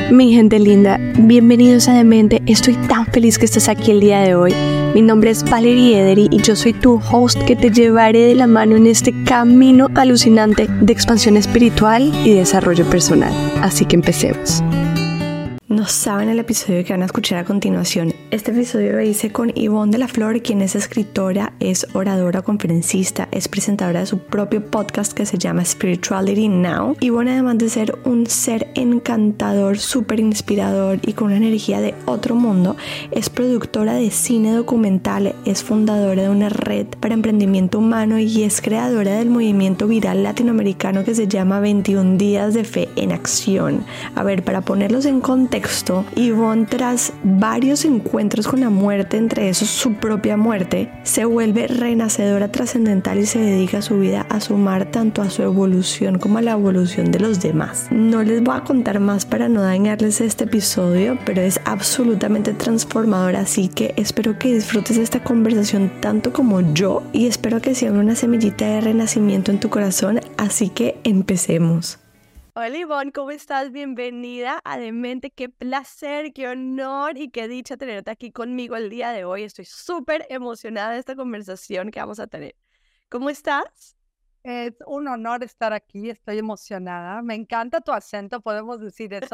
Mi gente linda, bienvenidos a Demente. Estoy tan feliz que estás aquí el día de hoy. Mi nombre es Valerie Ederi y yo soy tu host que te llevaré de la mano en este camino alucinante de expansión espiritual y desarrollo personal. Así que empecemos. No saben el episodio que van a escuchar a continuación. Este episodio lo hice con Ivonne de la Flor, quien es escritora, es oradora, conferencista, es presentadora de su propio podcast que se llama Spirituality Now. Ivonne, además de ser un ser encantador, súper inspirador y con una energía de otro mundo, es productora de cine documental, es fundadora de una red para emprendimiento humano y es creadora del movimiento viral latinoamericano que se llama 21 días de fe en acción. A ver, para ponerlos en contexto, Ivonne, tras varios encuentros con la muerte, entre esos su propia muerte, se vuelve renacedora trascendental y se dedica su vida a sumar tanto a su evolución como a la evolución de los demás. No les voy a contar más para no dañarles este episodio, pero es absolutamente transformador, así que espero que disfrutes esta conversación tanto como yo y espero que sea una semillita de renacimiento en tu corazón, así que empecemos. Hola Ivonne, ¿cómo estás? Bienvenida a Demente. Qué placer, qué honor y qué dicha tenerte aquí conmigo el día de hoy. Estoy súper emocionada de esta conversación que vamos a tener. ¿Cómo estás? Es un honor estar aquí, estoy emocionada. Me encanta tu acento, podemos decir eso.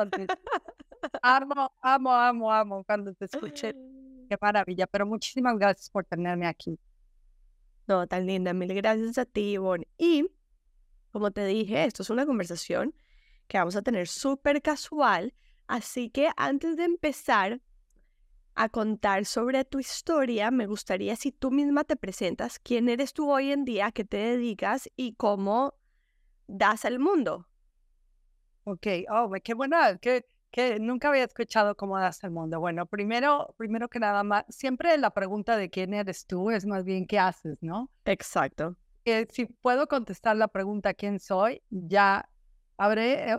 Amo cuando te escuché. Qué maravilla, pero muchísimas gracias por tenerme aquí. No, tan linda, mil gracias a ti, Ivonne. Y como te dije, esto es una conversación que vamos a tener súper casual, así que antes de empezar a contar sobre tu historia, me gustaría si tú misma te presentas, quién eres tú hoy en día, qué te dedicas y cómo das al mundo. Ok, qué buena, que nunca había escuchado cómo das el mundo. Bueno, primero que nada más, siempre la pregunta de quién eres tú es más bien qué haces, ¿no? Exacto. Si puedo contestar la pregunta quién soy, ya habré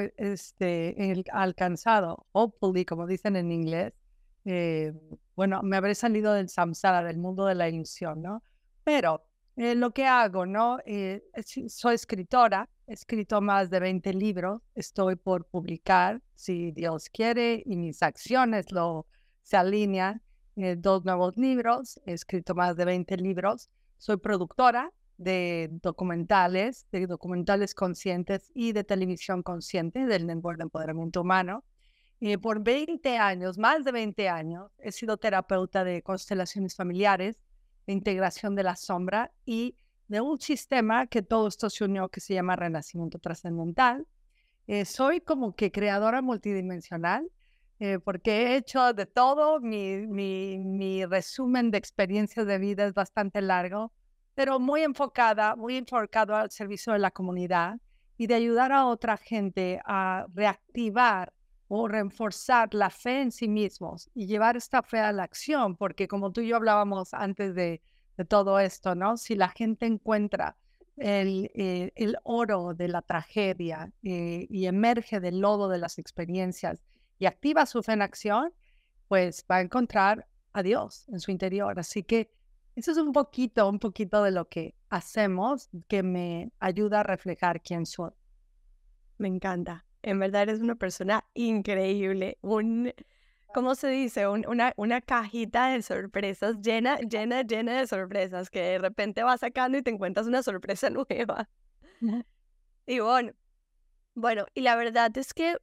alcanzado, hopefully, como dicen en inglés, me habré salido del samsara, del mundo de la ilusión, ¿no? Pero lo que hago, ¿no? Soy escritora, he escrito más de 20 libros, estoy por publicar, si Dios quiere, y mis acciones se alinean, 2 nuevos libros, he escrito más de 20 libros, soy productora de documentales conscientes y de televisión consciente del Network de Empoderamiento Humano. Por 20 años, más de 20 años, he sido terapeuta de constelaciones familiares, de integración de la sombra y de un sistema que todo esto se unió que se llama Renacimiento Trascendental. Soy como que creadora multidimensional, porque he hecho de todo. Mi resumen de experiencias de vida es bastante largo, pero muy enfocado al servicio de la comunidad y de ayudar a otra gente a reactivar o reforzar la fe en sí mismos y llevar esta fe a la acción, porque como tú y yo hablábamos antes de todo esto, ¿no? Si la gente encuentra el oro de la tragedia y emerge del lodo de las experiencias y activa su fe en acción, pues va a encontrar a Dios en su interior. Así que eso es un poquito de lo que hacemos que me ayuda a reflejar quién soy. Me encanta. En verdad eres una persona increíble. ¿Cómo se dice? Una cajita de sorpresas llena de sorpresas que de repente vas sacando y te encuentras una sorpresa nueva. Y bueno, y la verdad es que,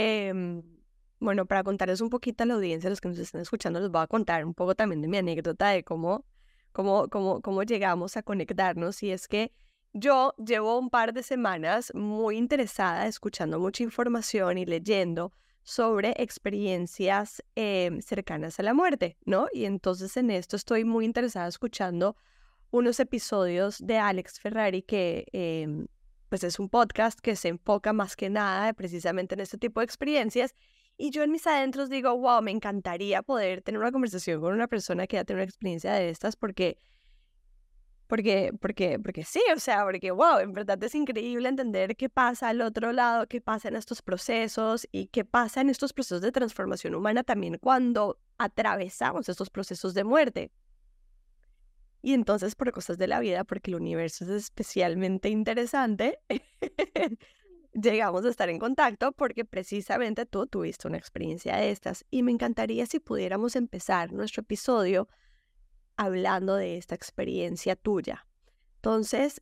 para contarles un poquito a la audiencia, los que nos están escuchando, les voy a contar un poco también de mi anécdota de cómo llegamos a conectarnos. Y es que yo llevo un par de semanas muy interesada, escuchando mucha información y leyendo sobre experiencias cercanas a la muerte, ¿no? Y entonces en esto estoy muy interesada escuchando unos episodios de Alex Ferrari que pues es un podcast que se enfoca más que nada precisamente en este tipo de experiencias. Y yo en mis adentros digo, wow, me encantaría poder tener una conversación con una persona que ya tiene una experiencia de estas porque sí, o sea, porque wow, en verdad es increíble entender qué pasa al otro lado, qué pasa en estos procesos y qué pasa en estos procesos de transformación humana también cuando atravesamos estos procesos de muerte. Y entonces, por cosas de la vida, porque el universo es especialmente interesante, llegamos a estar en contacto porque precisamente tú tuviste una experiencia de estas y me encantaría si pudiéramos empezar nuestro episodio hablando de esta experiencia tuya. Entonces,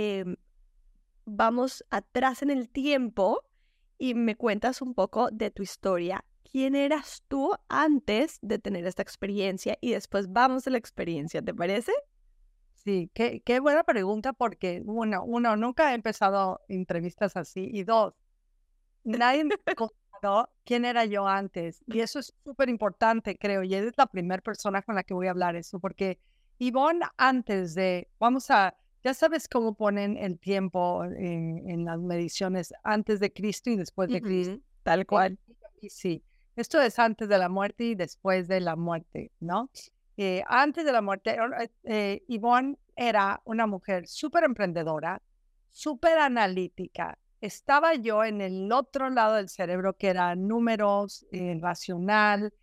vamos atrás en el tiempo y me cuentas un poco de tu historia. ¿Quién eras tú antes de tener esta experiencia? Y después vamos a la experiencia, ¿te parece? Sí, qué buena pregunta porque, uno, nunca he empezado entrevistas así y dos, nadie me ha contado quién era yo antes. Y eso es súper importante, creo, y eres la primera persona con la que voy a hablar eso, porque Ivonne antes de, ya sabes cómo ponen el tiempo en las mediciones antes de Cristo y después de Cristo. Tal cual. Y sí, esto es antes de la muerte y después de la muerte, ¿no? Antes de la muerte, Ivonne era una mujer súper emprendedora, súper analítica. Estaba yo en el otro lado del cerebro, que era números, racional,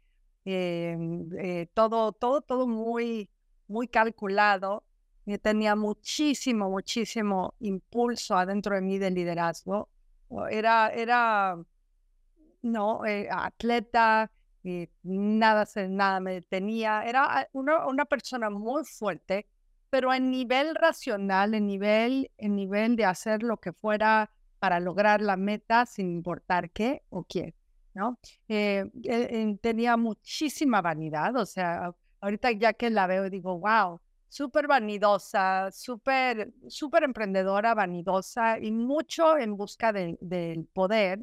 todo muy, muy calculado. Tenía muchísimo impulso adentro de mí de liderazgo. Era no, atleta, nada me detenía. Era una persona muy fuerte, pero en nivel racional, en nivel de hacer lo que fuera para lograr la meta sin importar qué o quién, ¿no? Tenía muchísima vanidad, o sea, ahorita ya que la veo digo, wow, súper vanidosa, súper emprendedora, vanidosa y mucho en busca del poder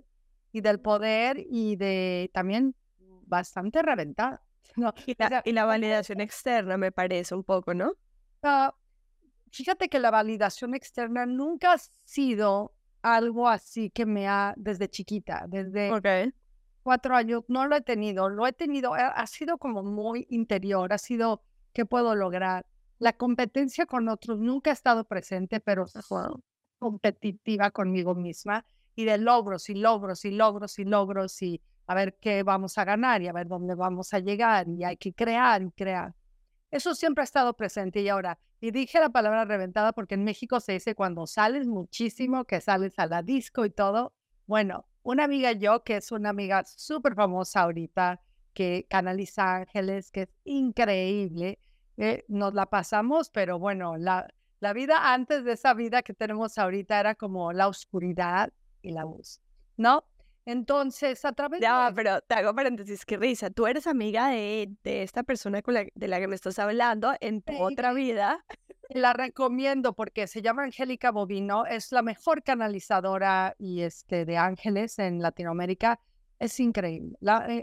y de también bastante reventada, ¿no? Y la validación externa me parece un poco, ¿no? Ah, fíjate que la validación externa nunca ha sido algo así que desde chiquita, desde Ok. 4 años, no lo he tenido, ha sido como muy interior, ha sido qué puedo lograr. La competencia con otros nunca ha estado presente, pero Wow. competitiva conmigo misma y de logros y logros y logros y logros y a ver qué vamos a ganar y a ver dónde vamos a llegar y hay que crear y crear. Eso siempre ha estado presente y dije la palabra reventada porque en México se dice cuando sales muchísimo, que sales a la disco y todo. Bueno, una amiga yo, que es una amiga súper famosa ahorita, que canaliza ángeles, que es increíble, nos la pasamos, pero bueno, la vida antes de esa vida que tenemos ahorita era como la oscuridad y la luz, ¿no? Entonces, a través Ya, de pero te hago paréntesis, qué risa. Tú eres amiga de esta persona de la que me estás hablando en tu otra vida. la recomiendo porque se llama Angélica Bovino, es la mejor canalizadora de ángeles en Latinoamérica, es increíble.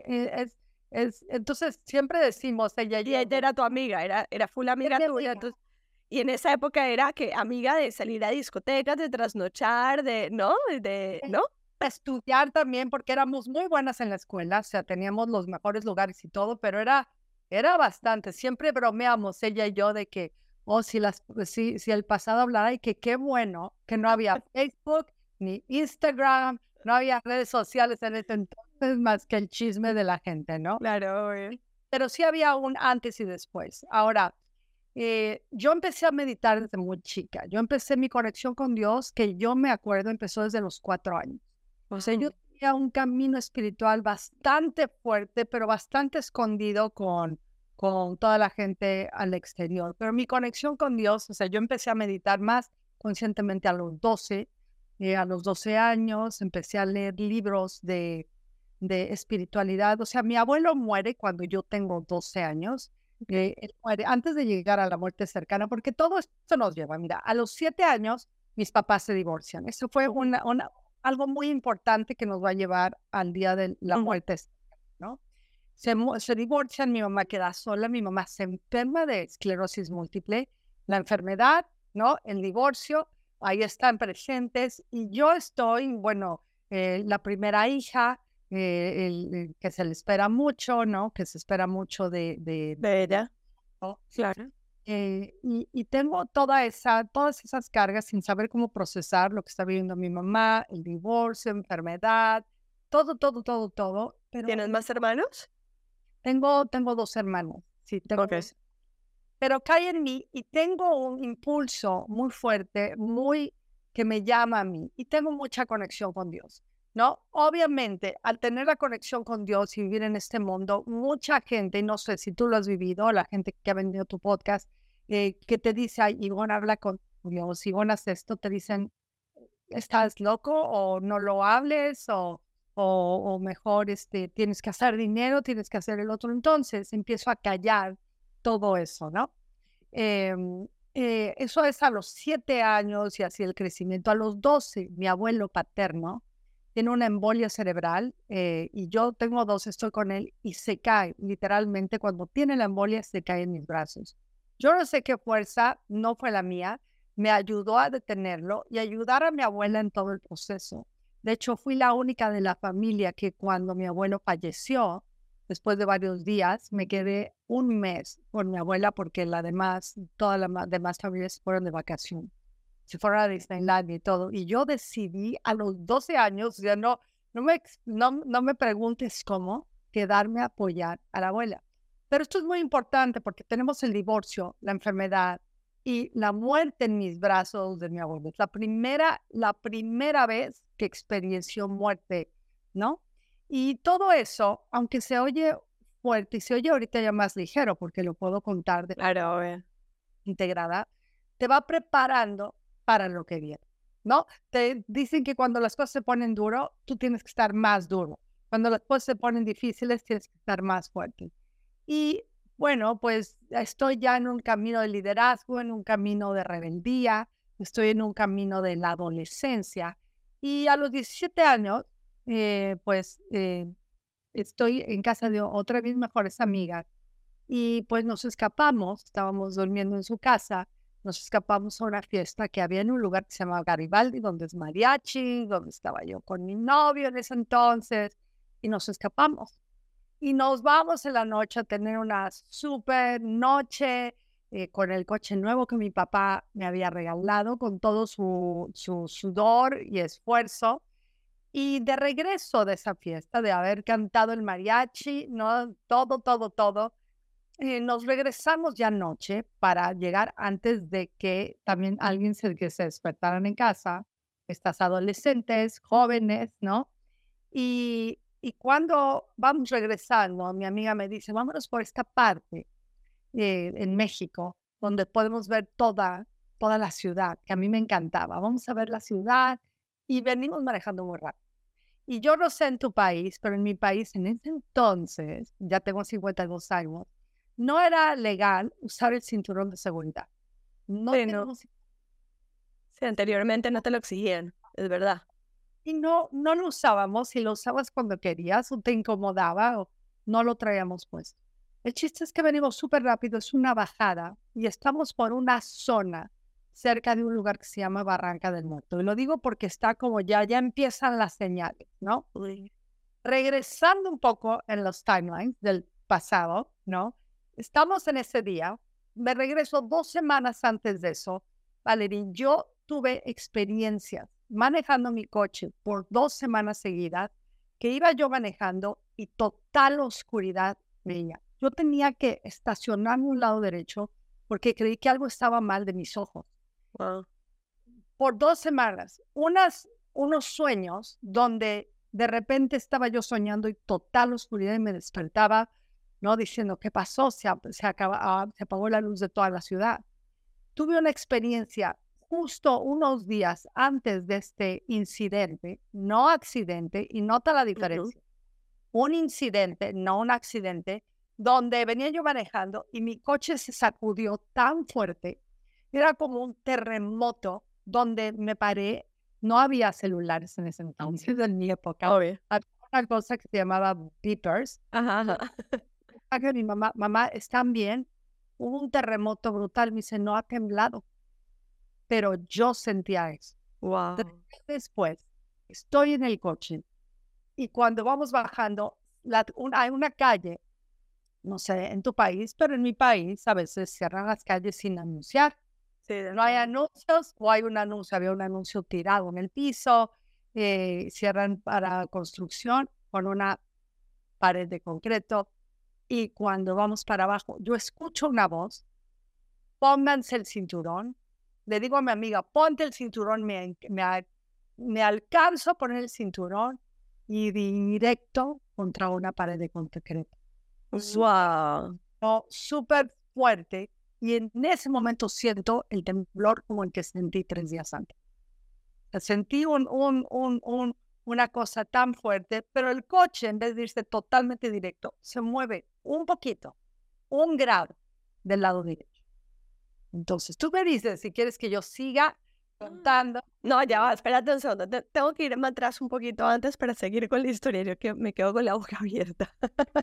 Entonces siempre decimos, ella y Y yo, ella era tu amiga, era full amiga mi tuya. amiga. Entonces, y en esa época era que amiga de salir a discotecas, de trasnochar, ¿no? ¿No? Estudiar también porque éramos muy buenas en la escuela, o sea, teníamos los mejores lugares y todo, pero era bastante. Siempre bromeamos ella y yo de que, si el pasado hablara y que qué bueno que no había Facebook ni Instagram, no había redes sociales en ese entonces más que el chisme de la gente, ¿no? Claro, obvio. Pero sí había un antes y después. Ahora, yo empecé a meditar desde muy chica. Yo empecé mi conexión con Dios, que yo me acuerdo, empezó desde los 4 años. O sea, yo tenía un camino espiritual bastante fuerte, pero bastante escondido con toda la gente al exterior. Pero mi conexión con Dios, o sea, yo empecé a meditar más conscientemente a los 12 años, empecé a leer libros de espiritualidad. O sea, mi abuelo muere cuando yo tengo 12 años. Él muere antes de llegar a la muerte cercana, porque todo esto nos lleva. Mira, a los 7 años, mis papás se divorcian. Eso fue algo muy importante que nos va a llevar al día de la muerte, ¿no? Se divorcian, mi mamá queda sola, mi mamá se enferma de esclerosis múltiple, la enfermedad, ¿no? El divorcio, ahí están presentes y yo estoy, bueno, la primera hija, que se le espera mucho, ¿no? Que se espera mucho de De ella. ¿no? Claro. Y tengo todas esas cargas sin saber cómo procesar lo que está viviendo mi mamá, el divorcio, enfermedad, todo. Pero ¿Tienes más hermanos? tengo 2 hermanos, sí, tengo Ok. 2. Pero cae en mí y tengo un impulso muy fuerte, muy que me llama a mí y tengo mucha conexión con Dios, ¿no? Obviamente, al tener la conexión con Dios y vivir en este mundo, mucha gente, y no sé si tú lo has vivido, la gente que ha venido tu podcast, que te dice, ay, Ivonne, habla con Dios, Ivonne, haz esto, te dicen, ¿estás loco? O no lo hables, o mejor tienes que hacer dinero, tienes que hacer el otro. Entonces empiezo a callar todo eso, ¿no? Eso es a los 7 años y así el crecimiento. A los 12, mi abuelo paterno tiene una embolia cerebral y yo tengo 2, estoy con él y se cae, literalmente cuando tiene la embolia se cae en mis brazos. Yo no sé qué fuerza, no fue la mía, me ayudó a detenerlo y ayudar a mi abuela en todo el proceso. De hecho, fui la única de la familia que cuando mi abuelo falleció, después de varios días, me quedé un mes con mi abuela porque todas las demás familias se fueron de vacación. Se fueron a Disneylandia y todo. Y yo decidí a los 12 años, ya no me preguntes cómo, quedarme a apoyar a la abuela. Pero esto es muy importante porque tenemos el divorcio, la enfermedad y la muerte en mis brazos de mi abuelo. Es la primera vez que experienció muerte, ¿no? Y todo eso, aunque se oye fuerte y se oye ahorita ya más ligero, porque lo puedo contar de Claro, integrada, te va preparando para lo que viene, ¿no? Te dicen que cuando las cosas se ponen duro, tú tienes que estar más duro. Cuando las cosas se ponen difíciles, tienes que estar más fuerte. Y bueno, pues estoy ya en un camino de liderazgo, en un camino de rebeldía, estoy en un camino de la adolescencia. Y a los 17 años, estoy en casa de otra de mis mejores amigas y pues nos escapamos, estábamos durmiendo en su casa, nos escapamos a una fiesta que había en un lugar que se llama Garibaldi, donde es mariachi, donde estaba yo con mi novio en ese entonces, y nos escapamos. Y nos vamos en la noche a tener una súper noche con el coche nuevo que mi papá me había regalado, con todo su sudor y esfuerzo. Y de regreso de esa fiesta, de haber cantado el mariachi, ¿no? Todo, nos regresamos ya anoche para llegar antes de que también que se despertaran en casa, estas adolescentes, jóvenes, ¿no? Y cuando vamos regresando, mi amiga me dice, vámonos por esta parte en México, donde podemos ver toda la ciudad, que a mí me encantaba. Vamos a ver la ciudad y venimos manejando muy rápido. Y yo no sé en tu país, pero en mi país en ese entonces, ya tengo 52 años, no era legal usar el cinturón de seguridad. No sí, tenemos sí, anteriormente no te lo exigían, es verdad. y no lo usábamos. Si lo usabas cuando querías o te incomodaba o no lo traíamos puesto. El chiste es que venimos súper rápido, es una bajada y estamos por una zona cerca de un lugar que se llama Barranca del Muerto. Y lo digo porque está como ya empiezan las señales, ¿no? Uy. Regresando un poco en los timelines del pasado, ¿no? Estamos en ese día, me regreso 2 semanas antes de eso, Valerie, yo tuve experiencias manejando mi coche por 2 semanas seguidas, que iba yo manejando y total oscuridad veía. Yo tenía que estacionarme a un lado derecho porque creí que algo estaba mal de mis ojos. Wow. Por 2 semanas, unos sueños donde de repente estaba yo soñando y total oscuridad y me despertaba, ¿no? Diciendo, ¿qué pasó? Se apagó la luz de toda la ciudad. Tuve una experiencia justo unos días antes de este incidente, no accidente, y nota la diferencia. Un incidente, no un accidente, donde venía yo manejando y mi coche se sacudió tan fuerte, era como un terremoto donde me paré. No había celulares en ese entonces, en mi época. Obvio. Había una cosa que se llamaba beepers. Ajá. Que mi mamá, ¿están bien? Hubo un terremoto brutal. Me dice, no ha temblado. Pero yo sentía eso. Wow. Después, estoy en el coche y cuando vamos bajando, hay una calle, no sé en tu país, pero en mi país a veces cierran las calles sin anunciar. Sí, No hay anuncios o hay un anuncio, había un anuncio tirado en el piso, cierran para construcción con una pared de concreto y cuando vamos para abajo, yo escucho una voz, pónganse el cinturón le digo a mi amiga, ponte el cinturón, me alcanzo a poner el cinturón y directo contra una pared de concreto. Wow. Súper fuerte. Y en ese momento siento el temblor como el que sentí 3 días antes. Sentí una cosa tan fuerte, pero el coche, en vez de irse totalmente directo, se mueve un poquito, 1 grado del lado derecho. Entonces, tú me dices si quieres que yo siga contando. No, ya va, espérate un segundo. Tengo que irme atrás un poquito antes para seguir con la historia. Yo que me quedo con la boca abierta.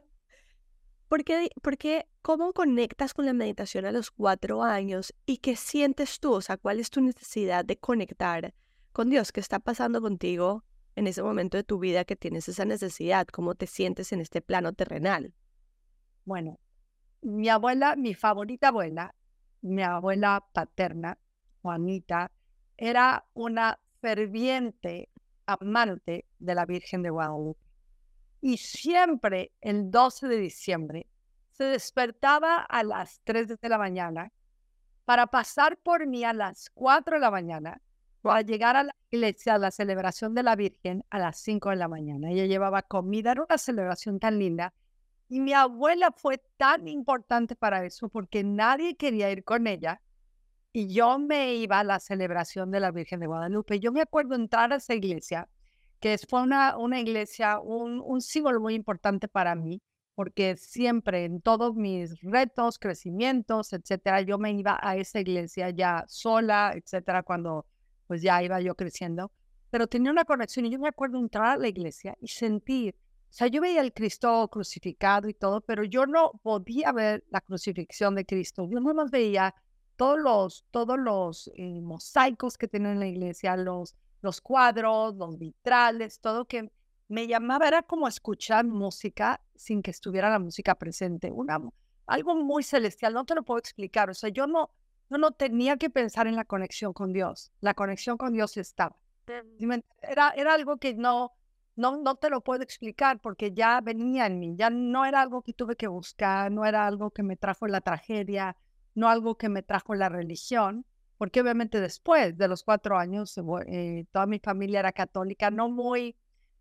¿Cómo conectas con la meditación a los 4 años? ¿Y qué sientes tú? O sea, ¿cuál es tu necesidad de conectar con Dios? ¿Qué está pasando contigo en ese momento de tu vida que tienes esa necesidad? ¿Cómo te sientes en este plano terrenal? Bueno, mi abuela, mi favorita abuela, mi abuela paterna, Juanita, era una ferviente amante de la Virgen de Guadalupe. Y siempre el 12 de diciembre se despertaba a las 3 de la mañana para pasar por mí a las 4 de la mañana para llegar a la iglesia a la celebración de la Virgen a las 5 de la mañana. Ella llevaba comida, era una celebración tan linda. Y mi abuela fue tan importante para eso porque nadie quería ir con ella. Y yo me iba a la celebración de la Virgen de Guadalupe. Yo me acuerdo entrar a esa iglesia, que fue una iglesia, un símbolo muy importante para mí, porque siempre en todos mis retos, crecimientos, etcétera, yo me iba a esa iglesia ya sola, etcétera, cuando pues ya iba yo creciendo. Pero tenía una conexión y yo me acuerdo entrar a la iglesia y sentir, o sea, yo veía al Cristo crucificado y todo, pero yo no podía ver la crucifixión de Cristo. Yo no más veía todos los mosaicos que tienen en la iglesia, los cuadros, los vitrales, todo que me llamaba, era como escuchar música sin que estuviera la música presente, algo muy celestial, no te lo puedo explicar, o sea, yo no tenía que pensar en la conexión con Dios, la conexión con Dios estaba. Era algo que no te lo puedo explicar porque ya venía en mí, ya no era algo que tuve que buscar, no era algo que me trajo la tragedia, no algo que me trajo la religión, porque obviamente después de los 4 años toda mi familia era católica, no muy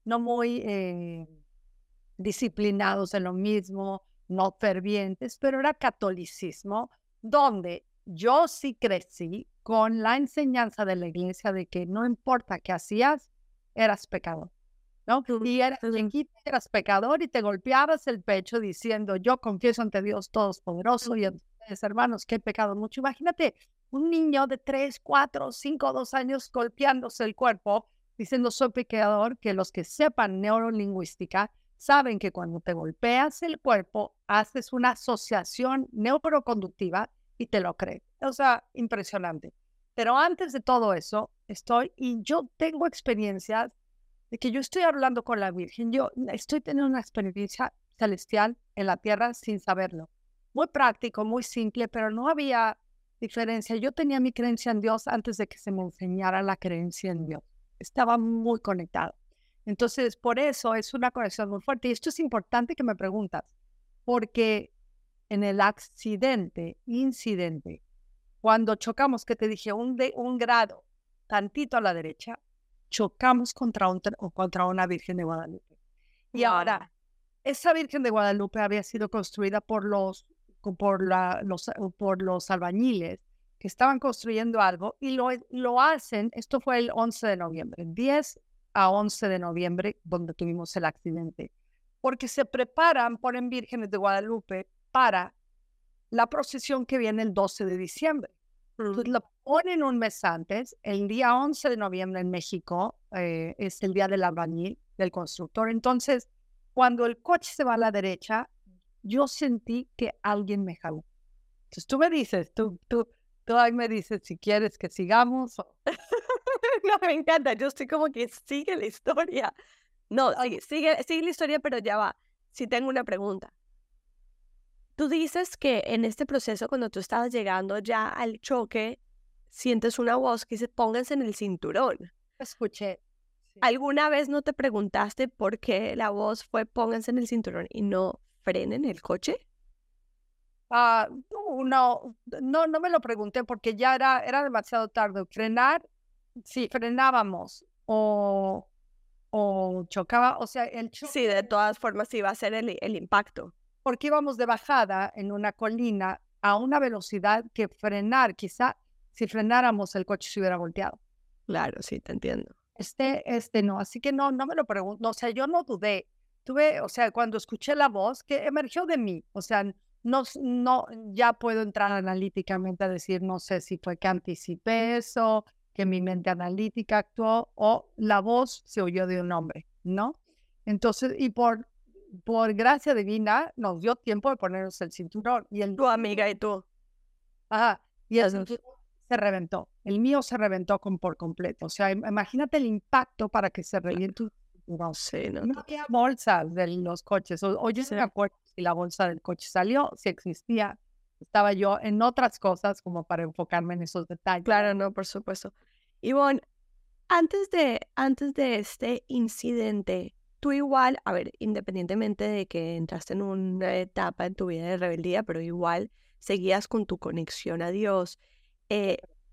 disciplinados en lo mismo, no fervientes, pero era catolicismo, donde yo sí crecí con la enseñanza de la iglesia de que no importa qué hacías, eras pecador, ¿no? Y eras pecador y te golpeabas el pecho diciendo, yo confieso ante Dios Todopoderoso y ante ustedes, hermanos, que he pecado mucho. Imagínate un niño de 3, 4, 5, 2 años golpeándose el cuerpo diciendo soy pecador, que los que sepan neurolingüística saben que cuando te golpeas el cuerpo haces una asociación neuroconductiva y te lo crees. O sea, impresionante. Pero antes de todo eso, y yo tengo experiencias de que yo estoy hablando con la Virgen, yo estoy teniendo una experiencia celestial en la tierra sin saberlo. Muy práctico, muy simple, pero no había diferencia. Yo tenía mi creencia en Dios antes de que se me enseñara la creencia en Dios. Estaba muy conectado. Entonces, por eso es una conexión muy fuerte. Y esto es importante que me preguntas, porque en el incidente, cuando chocamos, que te dije, un grado, tantito a la derecha, chocamos contra una Virgen de Guadalupe. Y ahora, esa Virgen de Guadalupe había sido construida por los albañiles que estaban construyendo algo y lo hacen, esto fue el 11 de noviembre, 10 a 11 de noviembre, donde tuvimos el accidente, porque se preparan, ponen vírgenes de Guadalupe para la procesión que viene el 12 de diciembre. Entonces lo ponen un mes antes, el día 11 de noviembre en México, es el día del albañil, del constructor. Entonces, cuando el coche se va a la derecha, yo sentí que alguien me jaló. Entonces tú me dices, tú ahí me dices si quieres que sigamos. No, me encanta, yo estoy como que sigue la historia. No, sigue la historia, pero ya va. Sí tengo una pregunta. Tú dices que en este proceso, cuando tú estabas llegando ya al choque, sientes una voz que dice, pónganse en el cinturón. Escuché. Sí. ¿Alguna vez no te preguntaste por qué la voz fue pónganse en el cinturón y no frenen el coche? No me lo pregunté porque ya era demasiado tarde. Frenar, si frenábamos o chocaba, o sea, el Sí, de choque, todas formas iba a ser el impacto. porque íbamos de bajada en una colina a una velocidad que frenar, quizá si frenáramos el coche se hubiera volteado. Claro, sí, te entiendo. No, así que no me lo pregunto, o sea, yo no dudé. Tuve, o sea, cuando escuché la voz que emergió de mí, o sea, no, ya puedo entrar analíticamente a decir, no sé si fue que anticipé eso, que mi mente analítica actuó o la voz se oyó de un hombre, ¿no? Entonces, y por gracia divina, nos dio tiempo de ponernos el cinturón y Tu amiga y tú. ajá, y el Eso. cinturón se reventó. El mío se reventó por completo. O sea, imagínate el impacto para que se reviente un cinturón. Sí, no. No había bolsas de los coches. O yo no me acuerdo si la bolsa del coche salió, si existía. Estaba yo en otras cosas como para enfocarme en esos detalles. Claro, no, por supuesto. Ivonne, antes de este incidente, tú igual, a ver, independientemente de que entraste en una etapa en tu vida de rebeldía, pero igual seguías con tu conexión a Dios. Eh,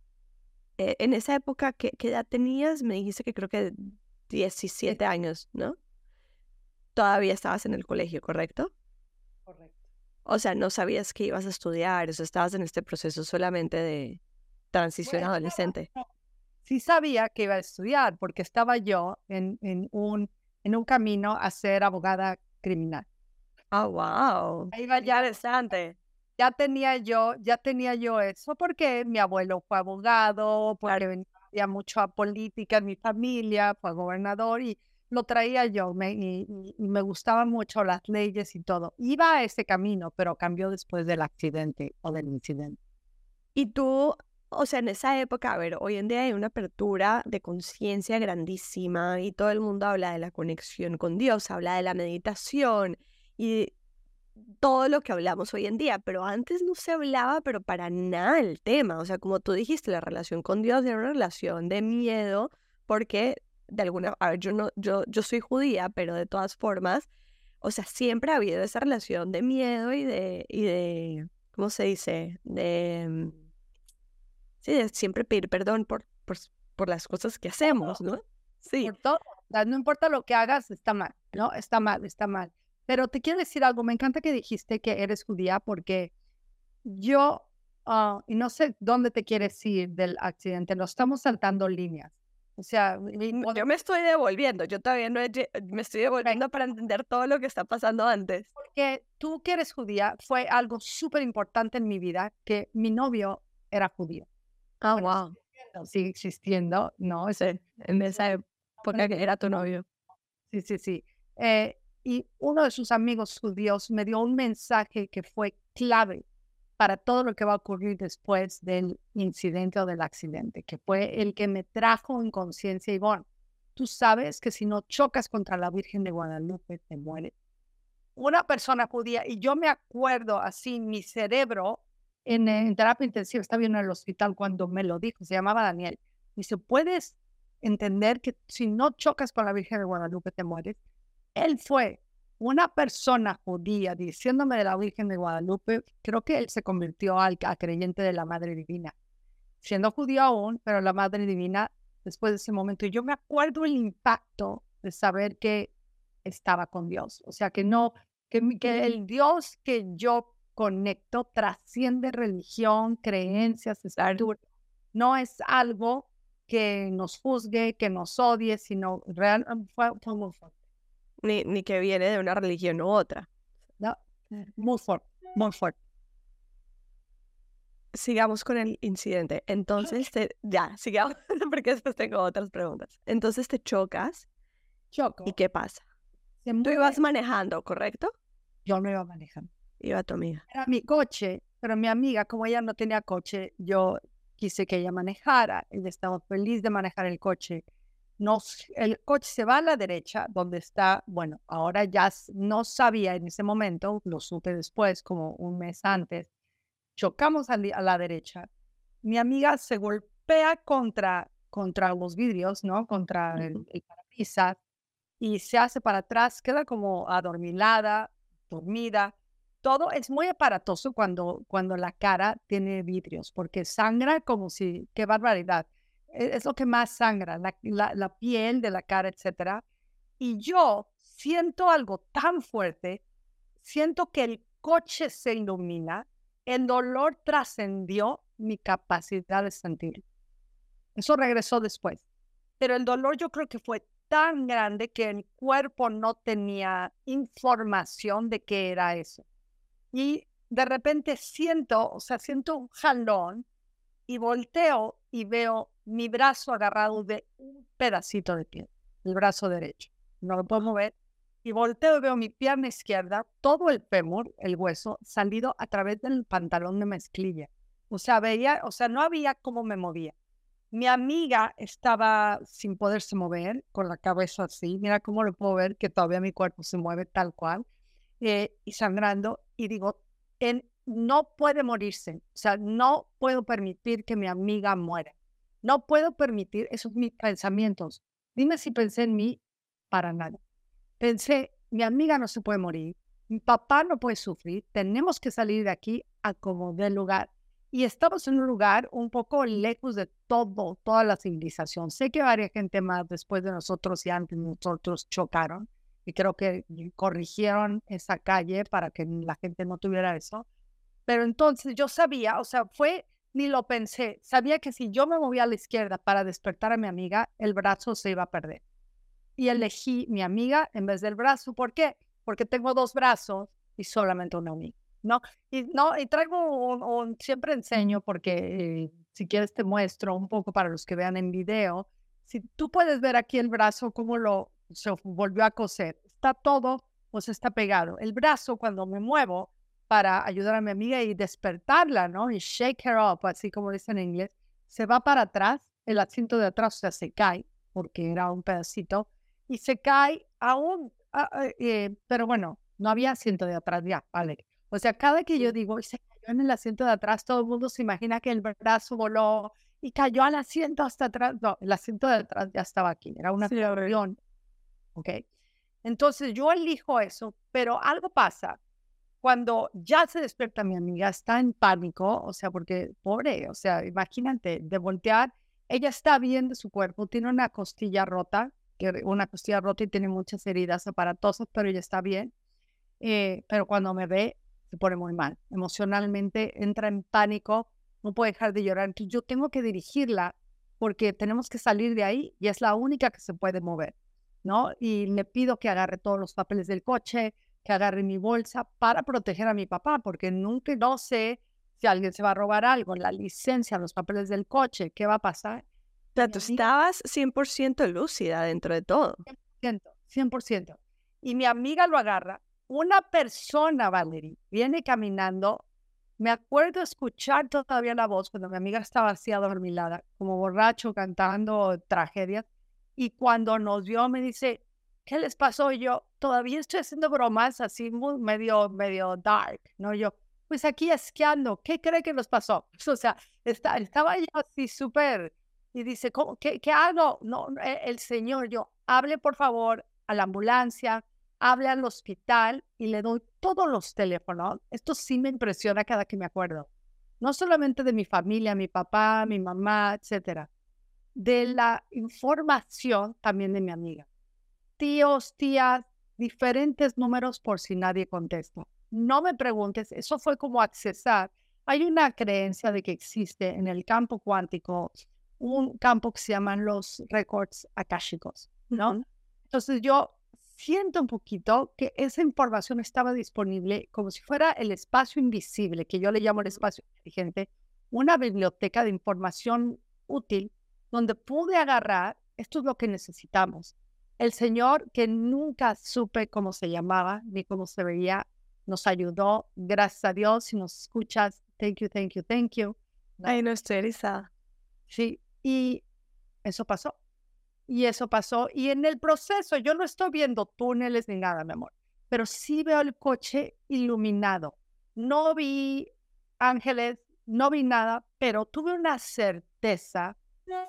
en esa época, ¿qué edad tenías? Me dijiste que creo que 17 años, ¿no? Todavía estabas en el colegio, ¿correcto? Correcto. O sea, no sabías que ibas a estudiar, o sea, estabas en este proceso solamente de transición Bueno, adolescente. no, sí sabía que iba a estudiar porque estaba yo en un camino a ser abogada criminal. Ah, wow. Ahí va ya. Interesante. Ya tenía yo eso porque mi abuelo fue abogado, porque venía mucho a política en mi familia, fue gobernador y lo traía yo y me gustaban mucho las leyes y todo. Iba a ese camino, pero cambió después del accidente o del incidente. Y tú, o sea, en esa época, a ver, hoy en día hay una apertura de conciencia grandísima y todo el mundo habla de la conexión con Dios, habla de la meditación y todo lo que hablamos hoy en día, pero antes no se hablaba, pero para nada el tema. O sea, como tú dijiste, la relación con Dios era una relación de miedo, porque de alguna, a ver, yo soy judía, pero de todas formas, o sea, siempre ha habido esa relación de miedo y de, ¿cómo se dice? Sí, de siempre pedir perdón por las cosas que hacemos, ¿no? Sí. Por todo. O sea, no importa lo que hagas, está mal, ¿no? Está mal, está mal. Pero te quiero decir algo, me encanta que dijiste que eres judía porque yo, y no sé dónde te quieres ir del accidente, lo estamos saltando líneas. O sea, Yo me estoy devolviendo, yo todavía no me estoy devolviendo para entender todo lo que está pasando antes. porque tú que eres judía, fue algo súper importante en mi vida, que mi novio era judío. Ah, Bueno, wow. sigue existiendo, ¿no? Sí, en esa época que era tu novio. Sí, sí, sí. Y uno de sus amigos judíos me dio un mensaje que fue clave para todo lo que va a ocurrir después del incidente o del accidente, que fue el que me trajo en conciencia, Ivonne. Tú sabes que si no chocas contra la Virgen de Guadalupe, te mueres. Una persona judía, y yo me acuerdo así, mi cerebro en terapia intensiva, estaba bien en el hospital cuando me lo dijo, se llamaba Daniel. Dice, ¿puedes entender que si no chocas con la Virgen de Guadalupe, te mueres? Él fue una persona judía diciéndome de la Virgen de Guadalupe. Creo que él se convirtió a creyente de la Madre Divina, siendo judío aún, pero la Madre Divina después de ese momento. Y yo me acuerdo el impacto de saber que estaba con Dios. O sea, que no, que el Dios que yo conecto trasciende religión, creencias, escritura. No es algo que nos juzgue, que nos odie, sino fue muy fuerte. Ni que viene de una religión u otra. ¿No? Muy fuerte, muy fuerte. Sigamos con el incidente. Entonces, ya, sigamos, porque después tengo otras preguntas. Entonces te chocas, Choco, ¿y qué pasa? se Tú mueve, ibas manejando, ¿correcto? yo no iba manejando. Iba tu amiga. Era mi coche, pero mi amiga, como ella no tenía coche, yo quise que ella manejara. Ella estaba feliz de manejar el coche. El coche se va a la derecha, donde está, bueno, ahora ya no sabía en ese momento, lo supe después, como un mes antes. Chocamos a la derecha. Mi amiga se golpea contra los vidrios, ¿no? Contra el parabrisas y se hace para atrás, queda como adormilada, dormida. todo es muy aparatoso cuando la cara tiene vidrios, porque sangra como si, qué barbaridad. Es lo que más sangra, la piel de la cara, etcétera. Y yo siento algo tan fuerte, siento que el coche se ilumina, el dolor trascendió mi capacidad de sentir. Eso regresó después. Pero el dolor yo creo que fue tan grande que el cuerpo no tenía información de qué era eso. Y de repente siento un jalón y volteo y veo mi brazo agarrado de un pedacito de piel, el brazo derecho. No lo puedo mover. Y volteo y veo mi pierna izquierda, todo el fémur, el hueso, salido a través del pantalón de mezclilla. O sea, no había cómo me movía. Mi amiga estaba sin poderse mover, con la cabeza así. Mira cómo lo puedo ver, que todavía mi cuerpo se mueve tal cual. Y sangrando. Y digo, no puede morirse. O sea, no puedo permitir que mi amiga muera. No puedo permitir esos mis pensamientos. Dime si pensé en mí, para nada. Pensé, mi amiga no se puede morir. Mi papá no puede sufrir. Tenemos que salir de aquí a como dé lugar. Y estamos en un lugar un poco lejos de toda la civilización. Sé que varias gente más después de nosotros y antes de nosotros chocaron y creo que corrigieron esa calle para que la gente no tuviera eso. Pero entonces yo sabía, o sea, ni lo pensé, sabía que si yo me movía a la izquierda para despertar a mi amiga, el brazo se iba a perder. Y elegí mi amiga en vez del brazo. ¿Por qué? Porque tengo dos brazos y solamente una amiga. ¿No? Y traigo siempre enseño porque si quieres te muestro un poco para los que vean en video. Si tú puedes ver aquí el brazo, cómo se volvió a coser. Está todo, pues está pegado. El brazo, cuando me muevo para ayudar a mi amiga y despertarla, ¿no? Y shake her up, así como dicen en inglés, se va para atrás, el asiento de atrás, o sea, se cae, porque era un pedacito, y se cae aún, pero bueno, no había asiento de atrás ya, vale. O sea, cada que yo digo, se cayó en el asiento de atrás, todo el mundo se imagina que el brazo voló y cayó al asiento hasta atrás. No, el asiento de atrás ya estaba aquí, era una avión. ¿Ok? Entonces yo elijo eso, pero algo pasa. Cuando ya se despierta mi amiga, está en pánico, o sea, porque pobre, o sea, imagínate, de voltear, ella está bien de su cuerpo, tiene una costilla rota y tiene muchas heridas aparatosas, pero ella está bien. Pero cuando me ve, se pone muy mal. Emocionalmente entra en pánico, no puede dejar de llorar. Entonces yo tengo que dirigirla porque tenemos que salir de ahí y es la única que se puede mover, ¿no? Y le pido que agarre todos los papeles del coche, que agarre mi bolsa para proteger a mi papá, porque no sé si alguien se va a robar algo, la licencia, los papeles del coche, ¿qué va a pasar? O sea, tú estabas 100% lúcida dentro de todo. 100%. Y mi amiga lo agarra. Una persona, Valerie, viene caminando. Me acuerdo escuchar todavía la voz cuando mi amiga estaba así adormilada, como borracho, cantando tragedias. Y cuando nos vio, me dice, ¿qué les pasó? Y yo, todavía estoy haciendo bromas así medio dark, ¿no? Yo, pues aquí esquiando, ¿qué cree que nos pasó? O sea, estaba yo así súper, y dice, ¿qué hago? No, el señor, yo, hable por favor a la ambulancia, hable al hospital y le doy todos los teléfonos. Esto sí me impresiona cada que me acuerdo. No solamente de mi familia, mi papá, mi mamá, etcétera. De la información también de mi amiga. Tíos, tías, diferentes números por si nadie contesta. No me preguntes, eso fue como accesar. Hay una creencia de que existe en el campo cuántico un campo que se llaman los récords akáshicos, ¿no? Entonces yo siento un poquito que esa información estaba disponible como si fuera el espacio invisible, que yo le llamo el espacio inteligente, una biblioteca de información útil donde pude agarrar, esto es lo que necesitamos. El señor, que nunca supe cómo se llamaba ni cómo se veía, nos ayudó, gracias a Dios. Si nos escuchas, thank you, thank you, thank you. ¿No? Ay, no estoy erizada. Sí, y eso pasó. Y eso pasó. Y en el proceso, yo no estoy viendo túneles ni nada, mi amor, pero sí veo el coche iluminado. No vi ángeles, no vi nada, pero tuve una certeza.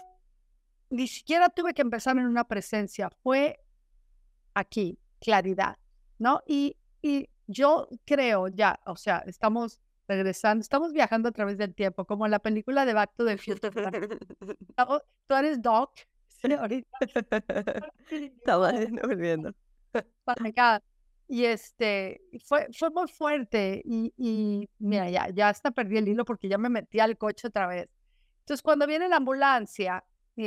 Ni siquiera tuve que empezar en una presencia. Fue aquí, claridad, ¿no? Y yo creo ya, o sea, estamos regresando, estamos viajando a través del tiempo, como en la película de Back to the Future. Tú eres Doc, sí, ahorita. Estamos volviendo. Para acá. Y fue muy fuerte y mira, ya hasta perdí el hilo porque ya me metí al coche otra vez. Entonces, cuando viene la ambulancia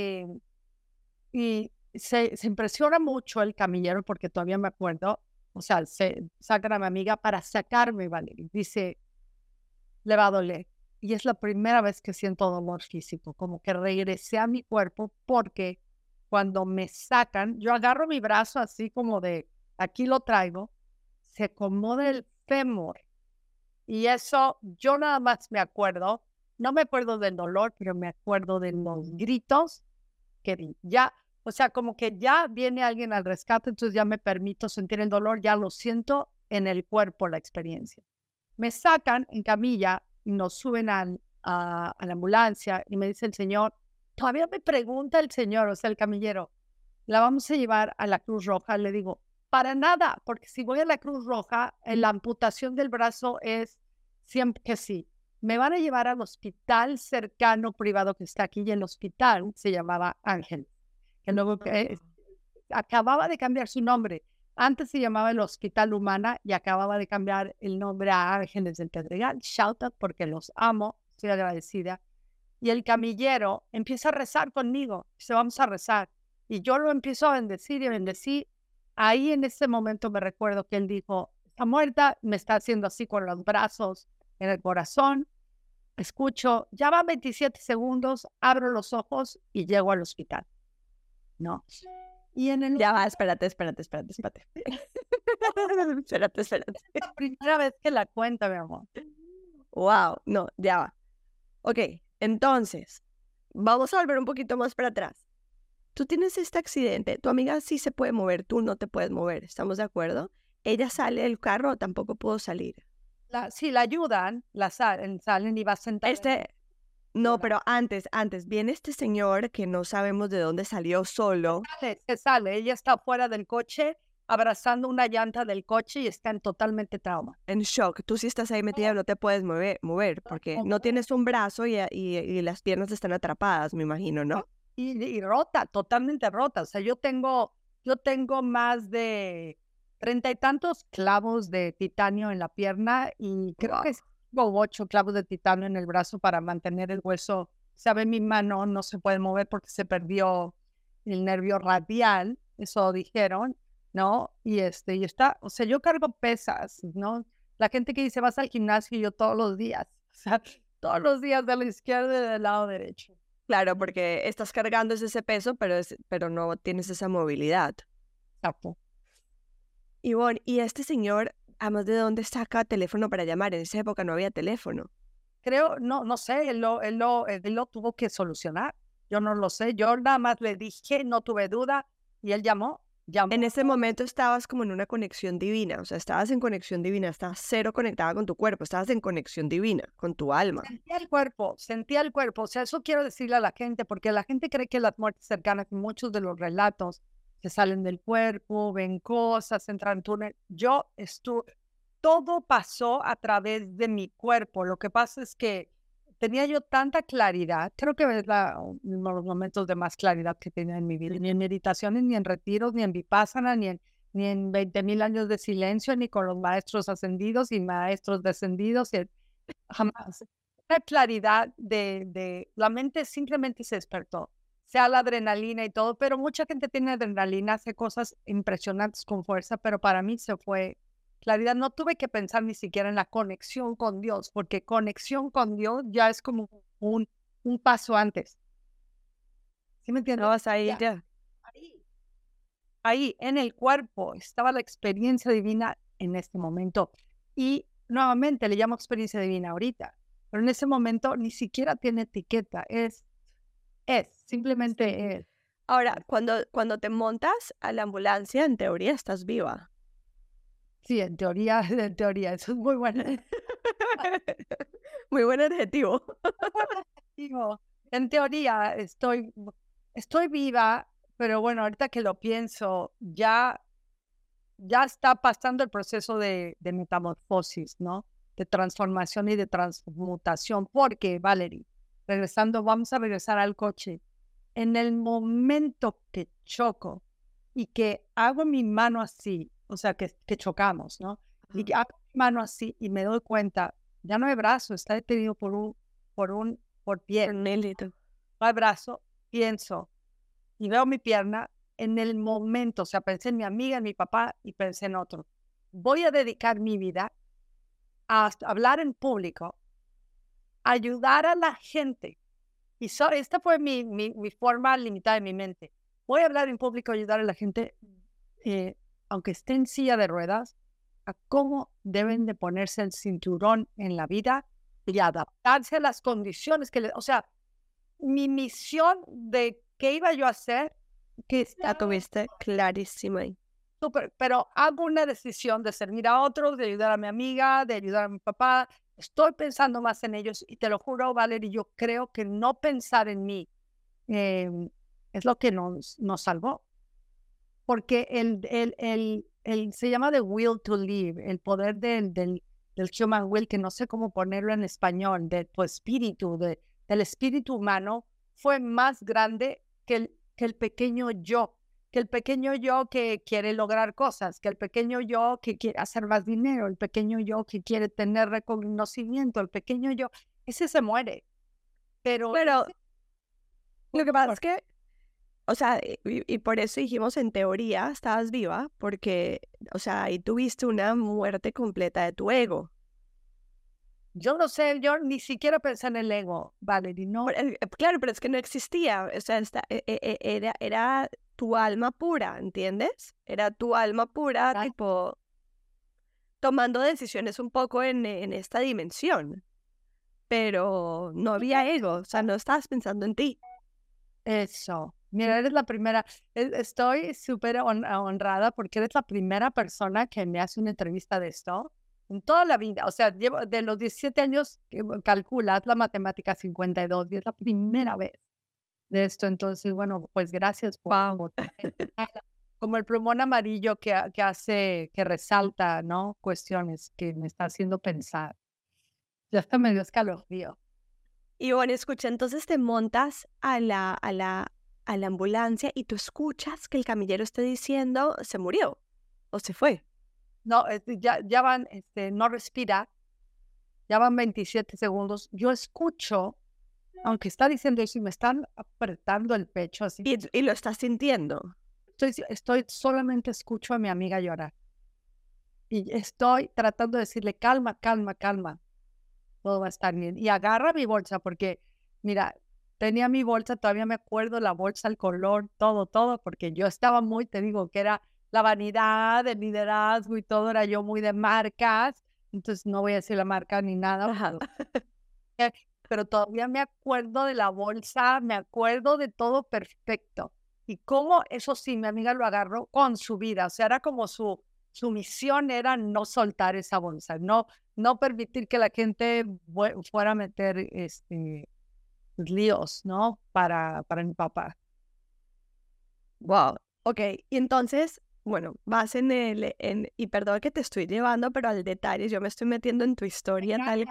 y se impresiona mucho el camillero porque todavía me acuerdo, o sea, se sacan a mi amiga para sacarme, Valerie. Dice, le va a doler. Y es la primera vez que siento dolor físico, como que regresé a mi cuerpo porque cuando me sacan, yo agarro mi brazo así como de, aquí lo traigo, se acomoda el fémur. Y eso, yo nada más me acuerdo, no me acuerdo del dolor, pero me acuerdo de los gritos que di. Ya, o sea, como que ya viene alguien al rescate, entonces ya me permito sentir el dolor, ya lo siento en el cuerpo la experiencia. Me sacan en camilla y nos suben a la ambulancia y me dice el señor, todavía me pregunta el señor, o sea, el camillero, ¿la vamos a llevar a la Cruz Roja? Le digo, para nada, porque si voy a la Cruz Roja, la amputación del brazo es siempre que sí. Me van a llevar al hospital cercano privado que está aquí y el hospital se llamaba Ángel, que luego acababa de cambiar su nombre. Antes se llamaba el Hospital Humana y acababa de cambiar el nombre a Ángeles del Pedregal. Shout out porque los amo, estoy agradecida. Y el camillero empieza a rezar conmigo. Dice, vamos a rezar. Y yo lo empiezo a bendecir y bendecir. Ahí en ese momento me recuerdo que él dijo, está muerta, me está haciendo así con los brazos en el corazón. Escucho, ya van 27 segundos, abro los ojos y llego al hospital. ¿No? Y en el... Ya va, espérate. Espérate. Es la primera vez que la cuento, mi amor. Wow, no, ya va. Ok, entonces, vamos a volver un poquito más para atrás. Tú tienes este accidente, tu amiga sí se puede mover, tú no te puedes mover, ¿estamos de acuerdo? Ella sale del carro, tampoco pudo salir. Si la ayudan, salen y va sentada. No, pero antes, viene este señor que no sabemos de dónde salió solo. Se sale, ella está fuera del coche, abrazando una llanta del coche y está en totalmente trauma. En shock, tú sí estás ahí metida, no te puedes mover porque no tienes un brazo y las piernas están atrapadas, me imagino, ¿no? Y rota, totalmente rota. O sea, yo tengo más de 30 y tantos clavos de titanio en la pierna y creo que tengo 8 clavos de titanio en el brazo para mantener el hueso. Sabe, mi mano no se puede mover porque se perdió el nervio radial, eso dijeron, ¿no? Y está, o sea, yo cargo pesas, ¿no? La gente que dice, vas al gimnasio, yo todos los días, o sea, todos los días de la izquierda y del lado derecho. Claro, porque estás cargando ese peso, pero no tienes esa movilidad. Exacto. Ivonne, ¿y este señor, además de dónde saca teléfono para llamar? En esa época no había teléfono. Creo, no sé, él lo tuvo que solucionar. Yo no lo sé, yo nada más le dije, no tuve duda, y él llamó. En ese momento estabas como en una conexión divina, o sea, estabas en conexión divina, estabas cero conectada con tu cuerpo, estabas en conexión divina, con tu alma. Sentía el cuerpo, o sea, eso quiero decirle a la gente, porque la gente cree que las muertes cercanas, muchos de los relatos, se salen del cuerpo, ven cosas, entran en túnel. Todo pasó a través de mi cuerpo, lo que pasa es que tenía yo tanta claridad, creo que es uno de los momentos de más claridad que tenía en mi vida, ni en meditaciones, ni en retiros, ni en vipassana, ni en 20,000 años de silencio, ni con los maestros ascendidos y maestros descendidos, jamás. Una claridad la mente simplemente se despertó, sea la adrenalina y todo, pero mucha gente tiene adrenalina, hace cosas impresionantes con fuerza, pero para mí se fue claridad. No tuve que pensar ni siquiera en la conexión con Dios, porque conexión con Dios ya es como un paso antes. ¿Sí me entiendes? No vas a ir ya. Ahí, en el cuerpo, estaba la experiencia divina en este momento. Y nuevamente le llamo experiencia divina ahorita, pero en ese momento ni siquiera tiene etiqueta, simplemente es. Ahora, cuando te montas a la ambulancia, en teoría estás viva. Sí, en teoría, eso es muy bueno. Muy buen adjetivo. En teoría estoy viva, pero bueno, ahorita que lo pienso, ya ya está pasando el proceso de metamorfosis, ¿no? De transformación y de transmutación. Porque, Valerie, vamos a regresar al coche. En el momento que choco y que hago mi mano así, o sea, que chocamos, ¿no? Y que hago mi mano así y me doy cuenta, ya no hay brazo, está detenido por pie. No hay brazo, pienso y veo mi pierna en el momento, o sea, pensé en mi amiga, en mi papá y pensé en otro. Voy a dedicar mi vida a hablar en público, a ayudar a la gente. Y esta fue mi forma limitada de mi mente. Voy a hablar en público, ayudar a la gente, aunque esté en silla de ruedas, a cómo deben de ponerse el cinturón en la vida y adaptarse a las condiciones o sea, mi misión de qué iba yo a hacer, que Ya tuviste clarísima ahí. pero hago una decisión de servir a otros, de ayudar a mi amiga, de ayudar a mi papá. Estoy pensando más en ellos y te lo juro, Valerie, yo creo que no pensar en mí es lo que nos salvó. Porque se llama the will to live, el poder del human will, que no sé cómo ponerlo en español, de tu espíritu, del espíritu humano, fue más grande que el pequeño yo, que quiere lograr cosas, que el pequeño yo que quiere hacer más dinero, el pequeño yo que quiere tener reconocimiento, el pequeño yo, ese se muere. Pero lo que pasa es que, o sea, y por eso dijimos en teoría estabas viva, porque, o sea, ahí tuviste una muerte completa de tu ego. yo no sé, yo ni siquiera pensé en el ego, Valerie, no. Claro, pero es que no existía, o sea, era tu alma pura, ¿entiendes? Era tu alma pura, tipo, tomando decisiones un poco en esta dimensión, pero no había ego, o sea, no estabas pensando en ti. Eso. Mira, eres la primera. Estoy súper honrada porque eres la primera persona que me hace una entrevista de esto en toda la vida. O sea, llevo de los 17 años, calculas la matemática 52 y es la primera vez de esto. Entonces, bueno, pues gracias por como el plumón amarillo que resalta, ¿no? Cuestiones que me está haciendo pensar. Ya hasta me dio escalofrío. Y bueno, escucha, entonces te montas a la ambulancia y tú escuchas que el camillero esté diciendo se murió o se fue. No, ya van, no respira, ya van 27 segundos. Yo escucho, aunque está diciendo eso y me están apretando el pecho así. Y lo estás sintiendo. Solamente escucho a mi amiga llorar. Y estoy tratando de decirle, calma, calma, calma. Todo va a estar bien. Y agarra mi bolsa porque, mira, tenía mi bolsa, todavía me acuerdo la bolsa, el color, todo, porque yo estaba muy, te digo, que era la vanidad, el liderazgo y todo, era yo muy de marcas, entonces no voy a decir la marca ni nada, pero todavía me acuerdo de la bolsa, me acuerdo de todo perfecto. Y cómo, eso sí, mi amiga lo agarró con su vida, o sea, era como su misión era no soltar esa bolsa, no permitir que la gente fuera a meter líos, ¿no? Para mi papá. Wow. Ok, y entonces, bueno, vas y perdón que te estoy llevando, pero al detalle, yo me estoy metiendo en tu historia tal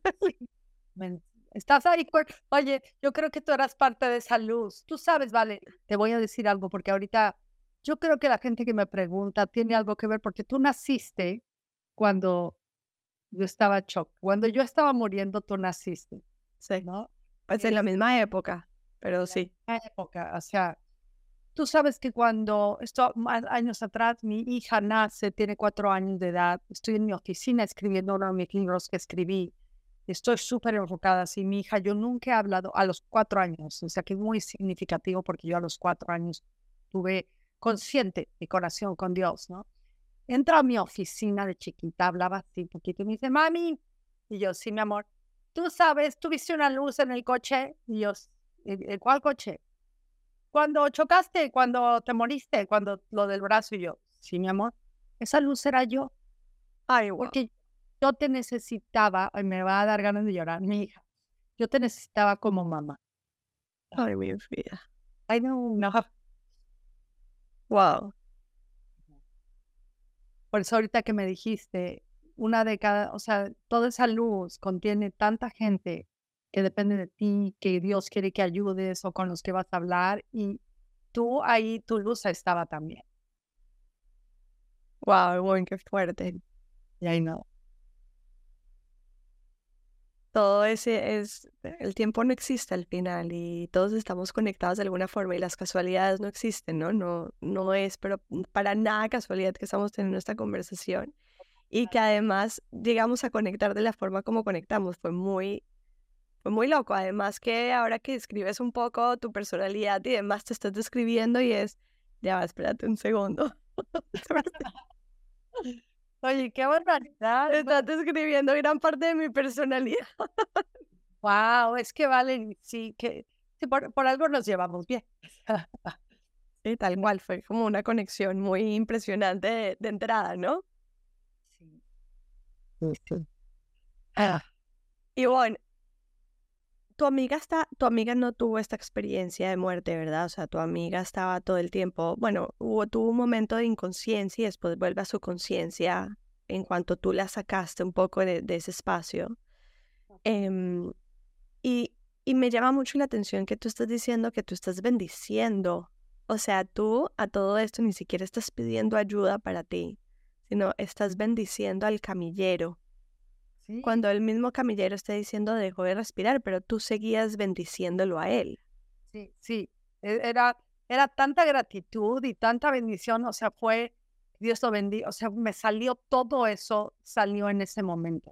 cual. Estás ahí, oye, yo creo que tú eras parte de esa luz. Tú sabes, vale, te voy a decir algo porque ahorita yo creo que la gente que me pregunta tiene algo que ver porque tú naciste cuando yo estaba cuando yo estaba muriendo, tú naciste, Sí, ¿no? pues en la misma época, pero sí. Época, o sea, tú sabes que cuando, años atrás, mi hija nace, tiene 4 años de edad, estoy en mi oficina escribiendo uno de mis libros que escribí, estoy súper enfocada, así mi hija, yo nunca he hablado a los 4 años, o sea que es muy significativo porque yo a los 4 años tuve consciente mi corazón con Dios, ¿no? Entra a mi oficina de chiquita, hablaba así un poquito y me dice, mami, y yo, sí, mi amor, tú sabes, ¿tuviste una luz en el coche? Y yo, ¿cuál coche? Cuando chocaste, cuando te moriste, cuando lo del brazo y yo, sí, mi amor, esa luz era yo, Ay, wow. porque yo te necesitaba, ay, me va a dar ganas de llorar, mi hija, yo te necesitaba como mamá. Ay, mi vida. Ay, no, no. Wow. Por eso ahorita que me dijiste, una de cada, o sea, toda esa luz contiene tanta gente que depende de ti, que Dios quiere que ayudes o con los que vas a hablar y tú ahí, tu luz estaba también. Wow, bueno, qué fuerte. Y ahí no. Todo ese es, el tiempo no existe al final y todos estamos conectados de alguna forma y las casualidades no existen, ¿no? No es, pero para nada casualidad que estamos teniendo esta conversación y que además llegamos a conectar de la forma como conectamos. Fue muy loco. Además que ahora que describes un poco tu personalidad y demás, te estás describiendo y es, ya va, espérate un segundo. Oye, qué barbaridad. Estás describiendo gran parte de mi personalidad. Wow, es que vale, sí, sí, por algo nos llevamos bien. Sí, tal cual, fue como una conexión muy impresionante de entrada, ¿no? Sí, sí, sí. Ah, Y bueno, tu amiga no tuvo esta experiencia de muerte, ¿verdad? O sea, tu amiga estaba todo el tiempo, bueno, tuvo un momento de inconsciencia y después vuelve a su conciencia en cuanto tú la sacaste un poco de ese espacio. Em, y, y me llama mucho la atención que tú estás diciendo que tú estás bendiciendo. O sea, tú a todo esto ni siquiera estás pidiendo ayuda para ti, sino estás bendiciendo al camillero. sí, Cuando el mismo camillero está diciendo dejó de respirar, pero tú seguías bendiciéndolo a él. sí, sí. Era tanta gratitud y tanta bendición, o sea, fue, Dios lo bendiga, o sea, me salió todo eso, salió en ese momento.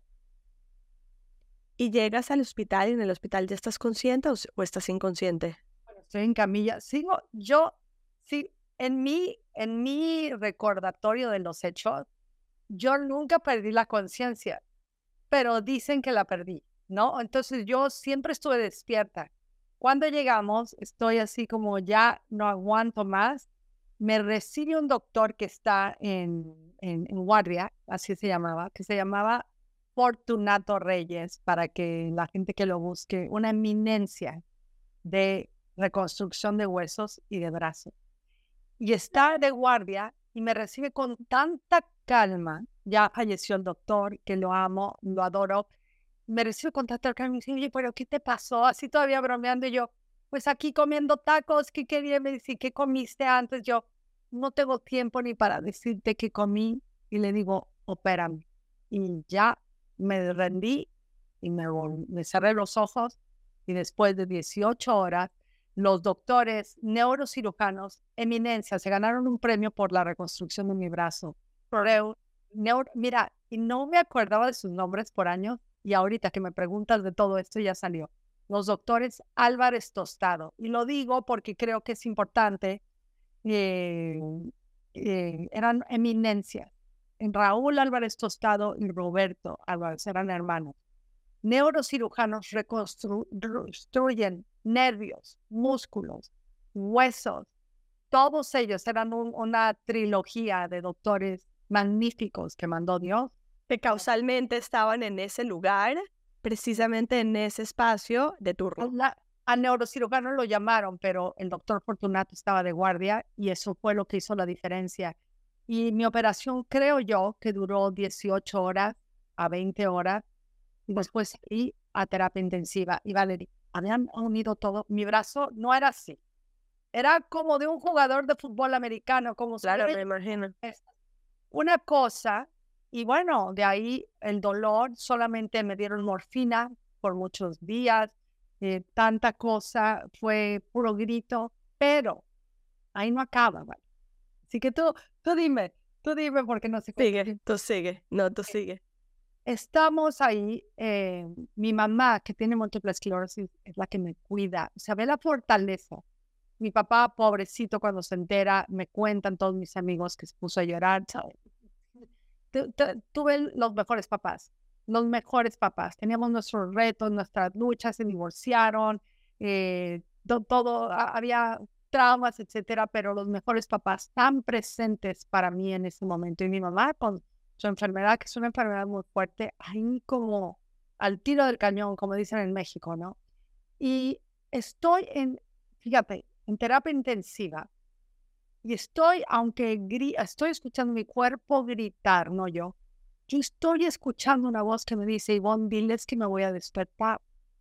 Y llegas al hospital y en el hospital ya estás consciente o estás inconsciente. Bueno, estoy en camilla, sí, en mi recordatorio de los hechos, yo nunca perdí la conciencia, pero dicen que la perdí, ¿no? Entonces yo siempre estuve despierta. Cuando llegamos, estoy así como ya no aguanto más. Me recibe un doctor que está en guardia, así se llamaba, que se llamaba Fortunato Reyes, para que la gente que lo busque, una eminencia de reconstrucción de huesos y de brazos. Y está de guardia y me recibe con tanta calma. Ya falleció el doctor, que lo amo, lo adoro. Me recibe con tanta calma y me dice, oye, pero ¿qué te pasó? Así todavía bromeando. Y yo, pues aquí comiendo tacos, ¿qué quería? Me dice, ¿qué comiste antes? Yo, no tengo tiempo ni para decirte qué comí. Y le digo, opérame. Y ya me rendí y me cerré los ojos. Y después de 18 horas, los doctores neurocirujanos, eminencia, se ganaron un premio por la reconstrucción de mi brazo. Mira, y no me acordaba de sus nombres por años, y ahorita que me preguntas de todo esto ya salió. Los doctores Álvarez Tostado. Y lo digo porque creo que es importante. eh, Eran eminencias. Raúl Álvarez Tostado y Roberto Álvarez eran hermanos. Neurocirujanos reconstruyen nervios, músculos, huesos. Todos ellos eran una trilogía de doctores magníficos que mandó Dios. Que causalmente estaban en ese lugar, precisamente en ese espacio de turno. A neurocirujano lo llamaron, pero el doctor Fortunato estaba de guardia y eso fue lo que hizo la diferencia. Y mi operación, creo yo, que duró 18 horas a 20 horas y después y a terapia intensiva. Y Valerie, habían unido todo. Mi brazo no era así. Era como de un jugador de fútbol americano, como Claro, me imagino. una cosa. Y bueno, de ahí el dolor, solamente me dieron morfina por muchos días, tanta cosa, fue puro grito, pero ahí no acaba, ¿vale? Así que tú dime porque no sé cómo. Sigue, tú sigue, no, tú sigue. Estamos ahí, mi mamá, que tiene múltiple esclerosis, es la que me cuida, o sea, ve la fortaleza. Mi papá, pobrecito, cuando se entera, me cuentan todos mis amigos que se puso a llorar, ¿sabes? Tuve los mejores papás, los mejores papás. Teníamos nuestros retos, nuestras luchas, se divorciaron, todo, había traumas, etcétera, pero los mejores papás tan presentes para mí en ese momento. Y mi mamá con su enfermedad, que es una enfermedad muy fuerte, ahí como al tiro del cañón, como dicen en México, ¿no? Y estoy fíjate, en terapia intensiva. Y aunque estoy escuchando mi cuerpo gritar, no yo estoy escuchando una voz que me dice, Ivonne, diles que me voy a despertar.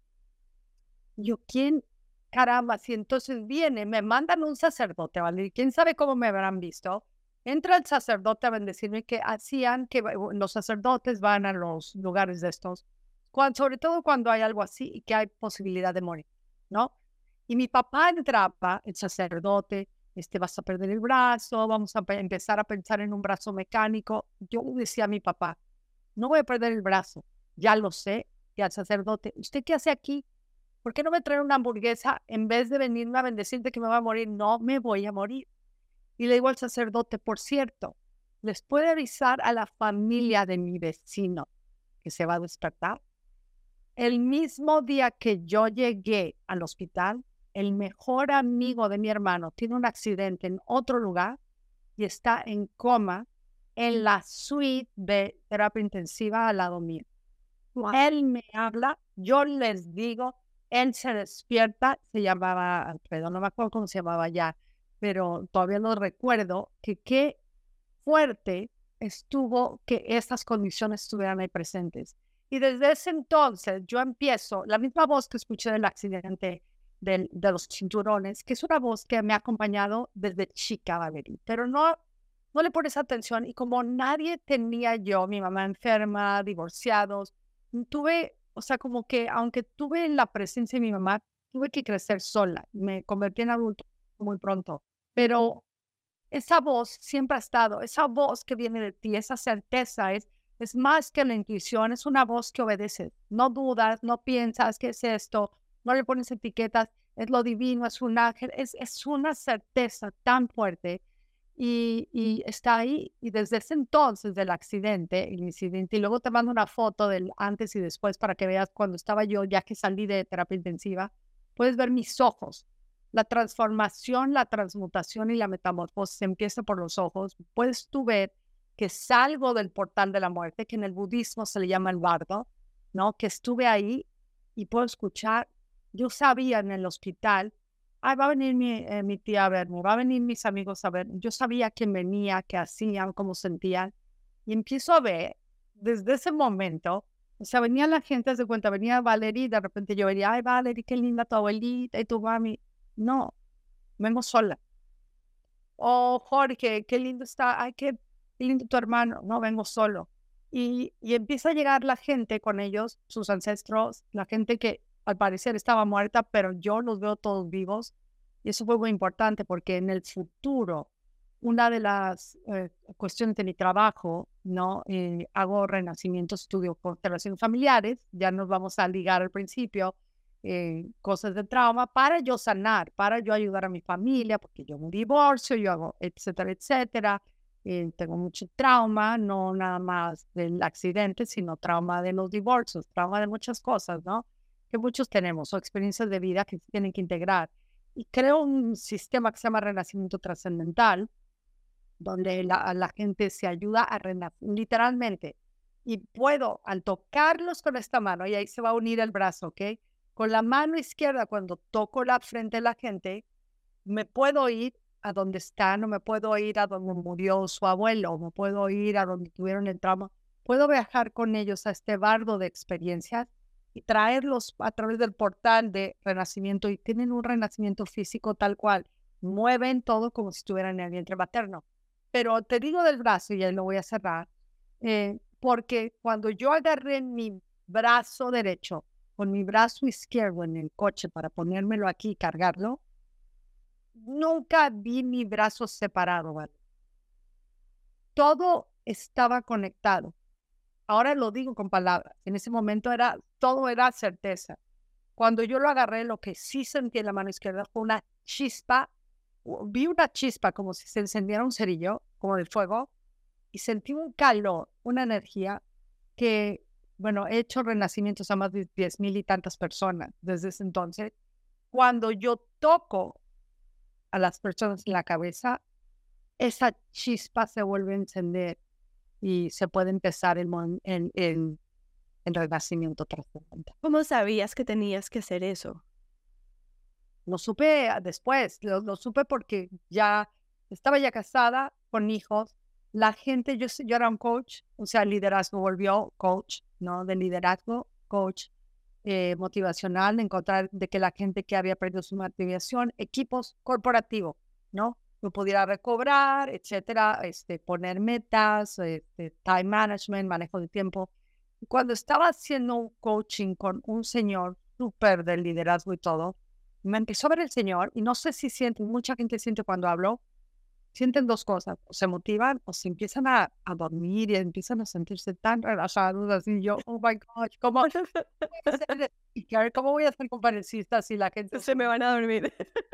Yo, ¿quién? Caramba, si entonces viene, me mandan un sacerdote, ¿vale? ¿Quién sabe cómo me habrán visto? Entra el sacerdote a bendecirme, que hacían que los sacerdotes van a los lugares de estos, sobre todo cuando hay algo así y que hay posibilidad de morir, ¿no? Y mi papá entraba, el sacerdote, vas a perder el brazo, vamos a empezar a pensar en un brazo mecánico. Yo le decía a mi papá, no voy a perder el brazo, ya lo sé. Y al sacerdote, ¿usted qué hace aquí? ¿Por qué no me trae una hamburguesa en vez de venirme a bendecirte que me va a morir? No me voy a morir. Y le digo al sacerdote, por cierto, ¿les puede avisar a la familia de mi vecino que se va a despertar? El mismo día que yo llegué al hospital, el mejor amigo de mi hermano tiene un accidente en otro lugar y está en coma en la suite de terapia intensiva al lado mío. Wow. Él me habla, yo les digo, él se despierta, se llamaba Alfredo, no me acuerdo cómo se llamaba ya, pero todavía lo recuerdo, que qué fuerte estuvo que estas condiciones estuvieran ahí presentes. Y desde ese entonces yo empiezo, la misma voz que escuché del accidente de los cinturones, que es una voz que me ha acompañado desde chica, Valerie, pero no le pones atención. Y como nadie tenía yo, mi mamá enferma, divorciados, tuve, o sea, como que aunque tuve la presencia de mi mamá, tuve que crecer sola. Me convertí en adulto muy pronto. Pero esa voz siempre ha estado, esa voz que viene de ti, esa certeza es más que la intuición, es una voz que obedece. No dudas, no piensas qué es esto, no le pones etiquetas, es lo divino, es un ángel, es una certeza tan fuerte. Y está ahí, y desde ese entonces del el incidente, y luego te mando una foto del antes y después para que veas cuando estaba yo, ya que salí de terapia intensiva, puedes ver mis ojos. La transformación, la transmutación y la metamorfosis empieza por los ojos. Puedes tú ver que salgo del portal de la muerte, que en el budismo se le llama el bardo, ¿no? Que estuve ahí y puedo escuchar. Yo sabía en el hospital, va a venir mi tía a verme, va a venir mis amigos a ver. Yo sabía quién venía, qué hacían, cómo sentían. Y empiezo a ver, desde ese momento, o sea, venía la gente, se cuenta, venía Valerie, de repente yo venía, Valerie, qué linda tu abuelita y tu mami. No, vengo sola. Oh, Jorge, qué lindo está, qué lindo tu hermano. No, vengo solo. Y empieza a llegar la gente con ellos, sus ancestros, la gente que al parecer estaba muerta, pero yo los veo todos vivos. Y eso fue muy importante porque en el futuro, una de las cuestiones de mi trabajo, ¿no? Hago renacimiento, estudio constelaciones familiares, ya nos vamos a ligar al principio, cosas de trauma, para yo sanar, para yo ayudar a mi familia, porque yo me divorcio, yo hago, etcétera, etcétera. Tengo mucho trauma, no nada más del accidente, sino trauma de los divorcios, trauma de muchas cosas, ¿no? Que muchos tenemos, o experiencias de vida que se tienen que integrar. Y creo un sistema que se llama Renacimiento Trascendental, donde la gente se ayuda a renacer, literalmente. Y puedo, al tocarlos con esta mano, y ahí se va a unir el brazo, ¿ok? Con la mano izquierda, cuando toco la frente de la gente, me puedo ir a donde están, o me puedo ir a donde murió su abuelo, o me puedo ir a donde tuvieron el trauma. Puedo viajar con ellos a este bardo de experiencias y traerlos a través del portal de renacimiento, y tienen un renacimiento físico tal cual. Mueven todo como si estuvieran en el vientre materno. Pero te digo del brazo, y ahí lo voy a cerrar, porque cuando yo agarré mi brazo derecho con mi brazo izquierdo en el coche para ponérmelo aquí y cargarlo, nunca vi mi brazo separado, ¿vale? Todo estaba conectado. Ahora lo digo con palabras. En ese momento todo era certeza. Cuando yo lo agarré, lo que sí sentí en la mano izquierda fue una chispa. Vi una chispa como si se encendiera un cerillo, como de fuego, y sentí un calor, una energía que, bueno, he hecho renacimientos a más de 10,000 y tantas personas desde ese entonces. Cuando yo toco a las personas en la cabeza, esa chispa se vuelve a encender y se puede empezar el renacimiento trascendental. ¿Cómo sabías que tenías que hacer eso? Lo supe después, lo supe porque ya Estaba ya casada, con hijos. La gente, yo era un coach, o sea, liderazgo volvió coach, ¿no? De liderazgo, coach motivacional, de encontrar de que la gente que había perdido su motivación, equipos corporativos, ¿no? Lo pudiera recobrar, etcétera, poner metas, time management, manejo de tiempo. Cuando estaba haciendo un coaching con un señor súper del liderazgo y todo, me empezó a ver el señor, y no sé si sienten, mucha gente siente cuando hablo, sienten dos cosas, o se motivan o se empiezan a dormir y empiezan a sentirse tan relajados, así yo, oh my gosh, ¿cómo voy a ser speaker? ¿Cómo voy a ser conferencista si la gente Se me van a dormir.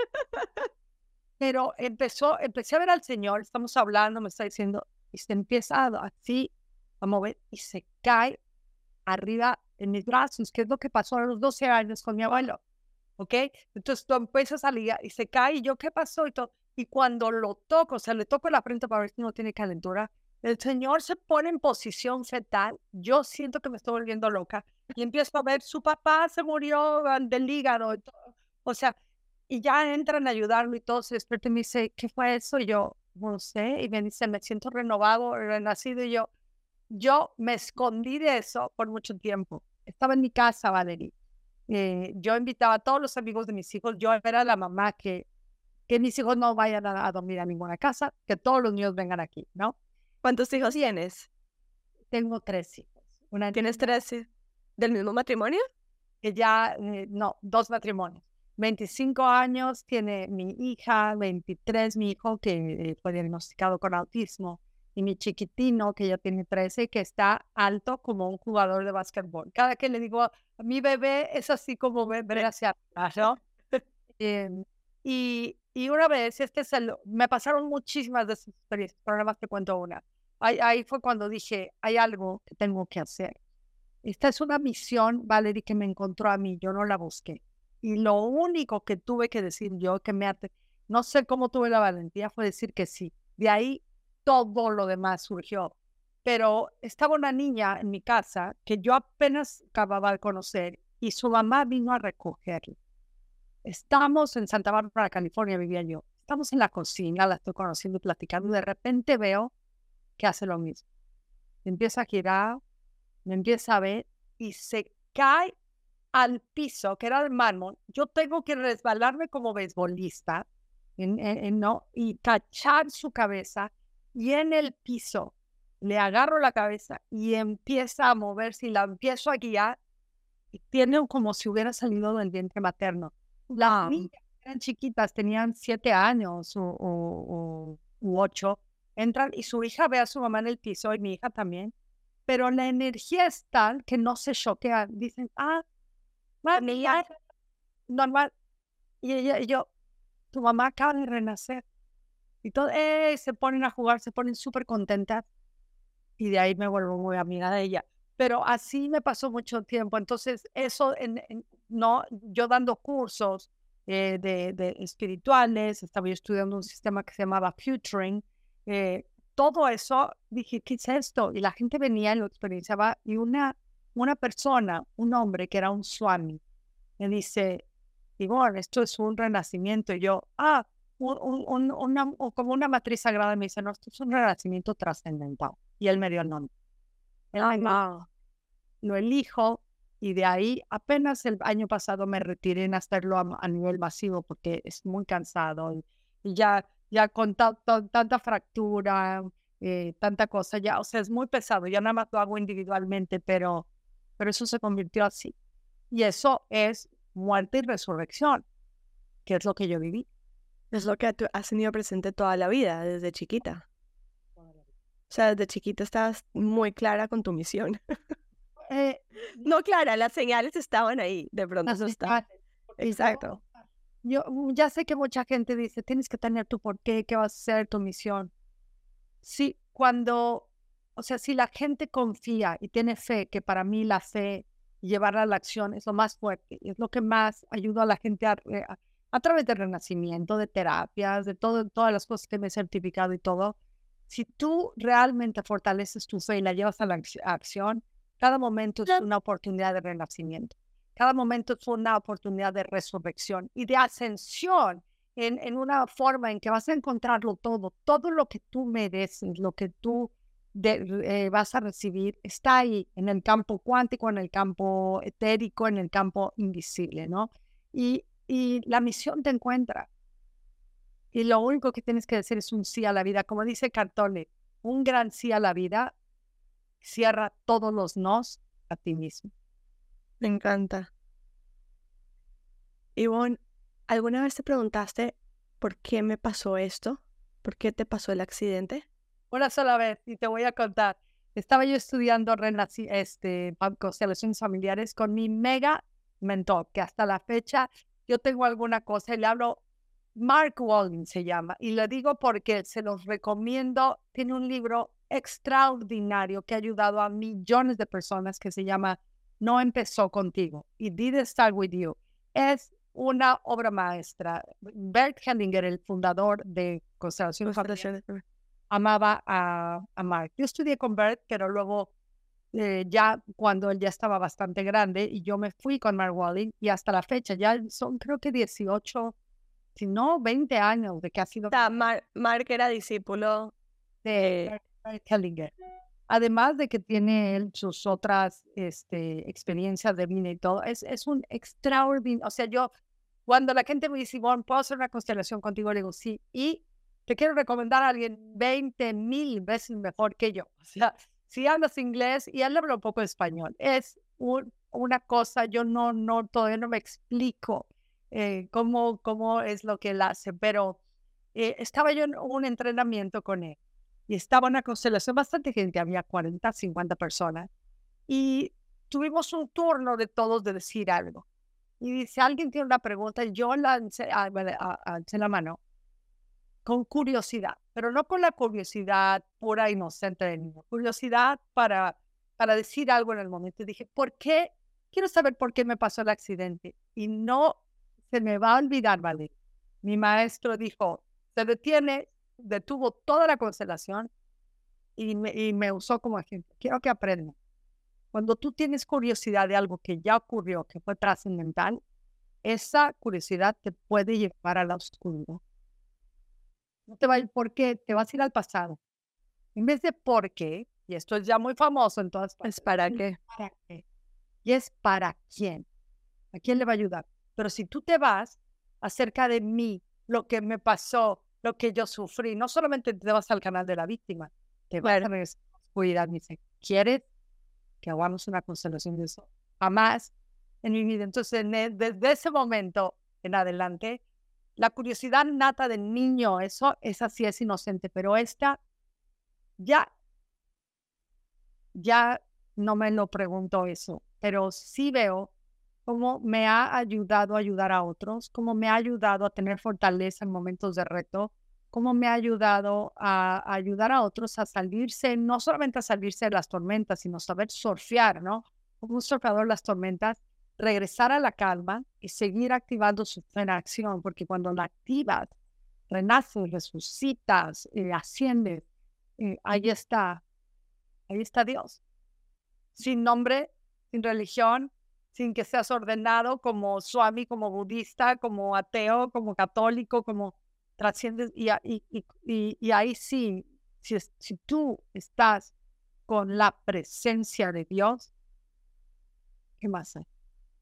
Pero empecé a ver al Señor, estamos hablando, me está diciendo, y se empieza así a mover y se cae arriba en mis brazos, que es lo que pasó a los 12 años con mi abuelo, ¿ok? Entonces tú empiezas a ligar y se cae y yo, ¿qué pasó? Y cuando lo toco, o sea, le toco la frente para ver si no tiene calentura, el Señor se pone en posición fetal, yo siento que me estoy volviendo loca y empiezo a ver, su papá se murió del hígado, o sea, y ya entran a ayudarlo y todo se despierta y me dice, ¿qué fue eso? Y yo, no sé, y me dice, me siento renovado, renacido, y yo me escondí de eso por mucho tiempo. Estaba en mi casa, Valerie. Yo invitaba a todos los amigos de mis hijos, yo era la mamá que mis hijos no vayan a dormir a ninguna casa, que todos los niños vengan aquí, ¿no? ¿Cuántos hijos tienes? Tengo 3 hijos. Una ¿Tienes niña 13 del mismo matrimonio? que ya, no, 2 matrimonios. 25 años tiene mi hija, 23 mi hijo que fue diagnosticado con autismo, y mi chiquitino que ya tiene 13, que está alto como un jugador de básquetbol. Cada que le digo, a mi bebé es así como bebé hacia atrás, ¿no? Y una vez, me pasaron muchísimas de esas experiencias, pero nada más te cuento una. Ahí fue cuando dije, hay algo que tengo que hacer. Esta es una misión, Valerie, que me encontró a mí, yo no la busqué. Y lo único que tuve que decir yo, no sé cómo tuve la valentía, fue decir que sí. De ahí todo lo demás surgió. Pero estaba una niña en mi casa que yo apenas acababa de conocer y su mamá vino a recogerla. Estamos en Santa Bárbara, California, vivía yo. Estamos en la cocina, la estoy conociendo y platicando, y de repente veo que hace lo mismo. Empieza a girar, me empieza a ver y se cae al piso, que era el mármol. Yo tengo que resbalarme como beisbolista, ¿no? Y cachar su cabeza, y en el piso le agarro la cabeza y empieza a moverse y la empiezo a guiar, y tiene como si hubiera salido del vientre materno. Las niñas eran chiquitas, tenían 7 años u 8, entran y su hija ve a su mamá en el piso y mi hija también, pero la energía es tal que no se choquean. Dicen, mami, ya, normal. Y yo, tu mamá acaba de renacer. Y todo, se ponen a jugar, se ponen súper contentas. Y de ahí me vuelvo muy amiga de ella. Pero así me pasó mucho tiempo. Entonces, eso, no, yo dando cursos de espirituales, estaba yo estudiando un sistema que se llamaba Futuring. Todo eso, dije, ¿qué es esto? Y la gente venía y lo experienciaba. Y una persona, un hombre que era un swami, me dice, Ivonne, esto es un renacimiento. Y yo, como una matriz sagrada, me dice, no, esto es un renacimiento trascendental. Y él me dio el nombre. Lo elijo, y de ahí apenas el año pasado me retiré en hacerlo a nivel masivo porque es muy cansado y ya con tanta fractura, tanta cosa, ya, o sea, es muy pesado, ya nada más lo hago individualmente, pero eso se convirtió así. Y eso es muerte y resurrección, que es lo que yo viví. Es lo que tú has tenido presente toda la vida, desde chiquita. O sea, desde chiquita estabas muy clara con tu misión. No clara, las señales estaban ahí, de pronto eso está. Exacto. Yo ya sé que mucha gente dice, tienes que tener tu porqué, qué vas a hacer, tu misión. Sí, o sea, si la gente confía y tiene fe, que para mí la fe, llevarla a la acción es lo más fuerte, y es lo que más ayuda a la gente a través del renacimiento, de terapias, de todas las cosas que me he certificado y todo. Si tú realmente fortaleces tu fe y la llevas a la acción, cada momento es una oportunidad de renacimiento. Cada momento es una oportunidad de resurrección y de ascensión. en una forma en que vas a encontrarlo todo lo que tú mereces, lo que tú vas a recibir, está ahí en el campo cuántico, en el campo etérico, en el campo invisible, ¿no? Y la misión te encuentra. Y lo único que tienes que decir es un sí a la vida. Como dice Cartole, un gran sí a la vida cierra todos los nos a ti mismo. Me encanta. Ivonne, ¿alguna vez te preguntaste por qué me pasó esto? ¿Por qué te pasó el accidente? Una sola vez, y te voy a contar. Estaba yo estudiando constelaciones familiares con mi mega mentor, que hasta la fecha yo tengo alguna cosa y le hablo, Mark Walling se llama, y le digo porque se los recomiendo. Tiene un libro extraordinario que ha ayudado a millones de personas que se llama No empezó contigo, y Did It Start With You. Es una obra maestra. Bert Hellinger, el fundador de Constelaciones Familiares, amaba a Mark. Yo estudié con Bert, pero luego ya cuando él ya estaba bastante grande, y yo me fui con Mark Walling, y hasta la fecha ya son creo que 18, si no 20 años de que ha sido. Mark era discípulo de Bert Hellinger. Además de que tiene él sus otras experiencias de vida y todo, es un extraordinario. O sea, yo, cuando la gente me dice, Ivonne, ¿puedo hacer una constelación contigo? Le digo, sí. Y te quiero recomendar a alguien 20,000 veces mejor que yo. O sea, si hablas inglés, y él habla un poco de español, es una cosa, yo todavía no me explico cómo es lo que él hace, pero estaba yo en un entrenamiento con él. Y estaba una constelación, bastante gente, había 40, 50 personas. Y tuvimos un turno de todos de decir algo. Y dice, alguien tiene una pregunta, y yo alcé la mano con curiosidad, pero no con la curiosidad pura, inocente del niño. Curiosidad para decir algo en el momento. Y dije, ¿por qué? Quiero saber por qué me pasó el accidente. Y no se me va a olvidar, ¿vale? Mi maestro dijo, se detuvo toda la constelación y me usó como ejemplo. Quiero que aprendan. Cuando tú tienes curiosidad de algo que ya ocurrió, que fue trascendental, esa curiosidad te puede llevar a la oscuridad. No te va a ir por qué, te vas a ir al pasado. En vez de por qué, y esto es ya muy famoso en todas partes. ¿Es para qué? ¿Para qué? Y es para quién. ¿A quién le va a ayudar? Pero si tú te vas acerca de mí, lo que me pasó, lo que yo sufrí, no solamente te vas al canal de la víctima, te vas a cuidar. Me dice, ¿quieres que hagamos una constelación de eso? Jamás en mi vida. Entonces, desde ese momento en adelante, la curiosidad nata del niño, esa sí es inocente, pero esta ya no me lo pregunto eso, pero sí veo cómo me ha ayudado a ayudar a otros, cómo me ha ayudado a tener fortaleza en momentos de reto, cómo me ha ayudado a ayudar a otros a salirse, no solamente a salirse de las tormentas, sino saber surfear, ¿no? Como un surfeador las tormentas, regresar a la calma y seguir activando su fe en acción, porque cuando la activas, renaces, resucitas, asciendes, ahí está Dios. Sin nombre, sin religión, sin que seas ordenado como swami, como budista, como ateo, como católico, como trasciendes. Y ahí sí, si tú estás con la presencia de Dios, ¿qué más hay?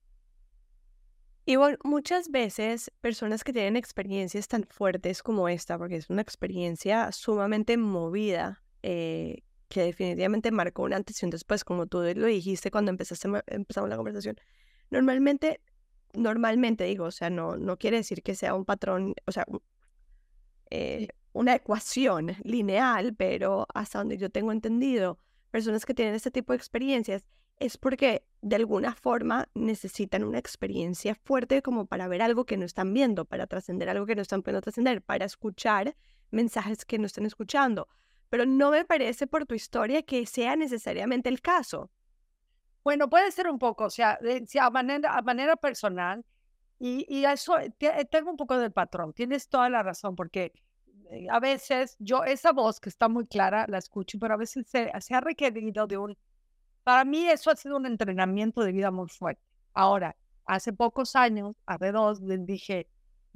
Y bueno, muchas veces personas que tienen experiencias tan fuertes como esta, porque es una experiencia sumamente movida, que definitivamente marcó un antes y un después, como tú lo dijiste cuando empezamos la conversación. Normalmente digo, o sea, no quiere decir que sea un patrón, o sea, una ecuación lineal, pero hasta donde yo tengo entendido, personas que tienen este tipo de experiencias es porque de alguna forma necesitan una experiencia fuerte como para ver algo que no están viendo, para trascender algo que no están pudiendo trascender, para escuchar mensajes que no están escuchando. Pero no me parece por tu historia que sea necesariamente el caso. Bueno, puede ser un poco, o sea, a manera personal, y a eso tengo un poco del patrón. Tienes toda la razón, porque a veces esa voz que está muy clara, la escucho, pero a veces se ha requerido para mí eso ha sido un entrenamiento de vida muy fuerte. Ahora, hace pocos años, hace 2, les dije,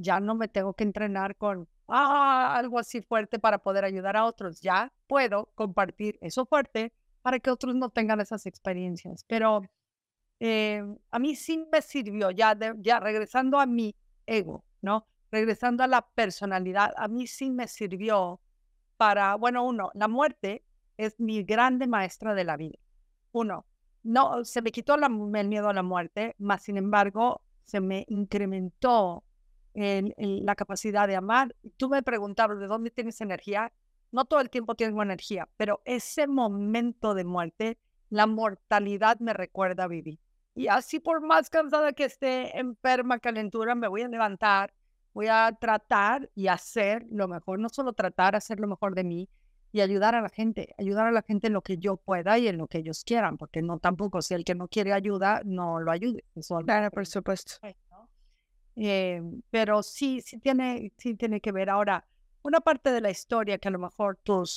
ya no me tengo que entrenar con algo así fuerte para poder ayudar a otros. Ya puedo compartir eso fuerte para que otros no tengan esas experiencias. Pero a mí sí me sirvió, ya regresando a mi ego, ¿no? Regresando a la personalidad, a mí sí me sirvió para, bueno, la muerte es mi grande maestra de la vida. No, se me quitó el miedo a la muerte, más sin embargo, se me incrementó en la capacidad de amar. Tú me preguntabas, ¿de dónde tienes energía? No todo el tiempo tengo energía, pero ese momento de muerte, la mortalidad me recuerda a vivir. Y así por más cansada que esté, enferma, calentura, me voy a levantar, voy a tratar y hacer lo mejor, no solo tratar, hacer lo mejor de mí y ayudar a la gente en lo que yo pueda y en lo que ellos quieran, porque no tampoco, si el que no quiere ayuda, no lo ayude. Eso Claro, por supuesto. ¿no? Pero sí tiene que ver. Ahora, una parte de la historia que a lo mejor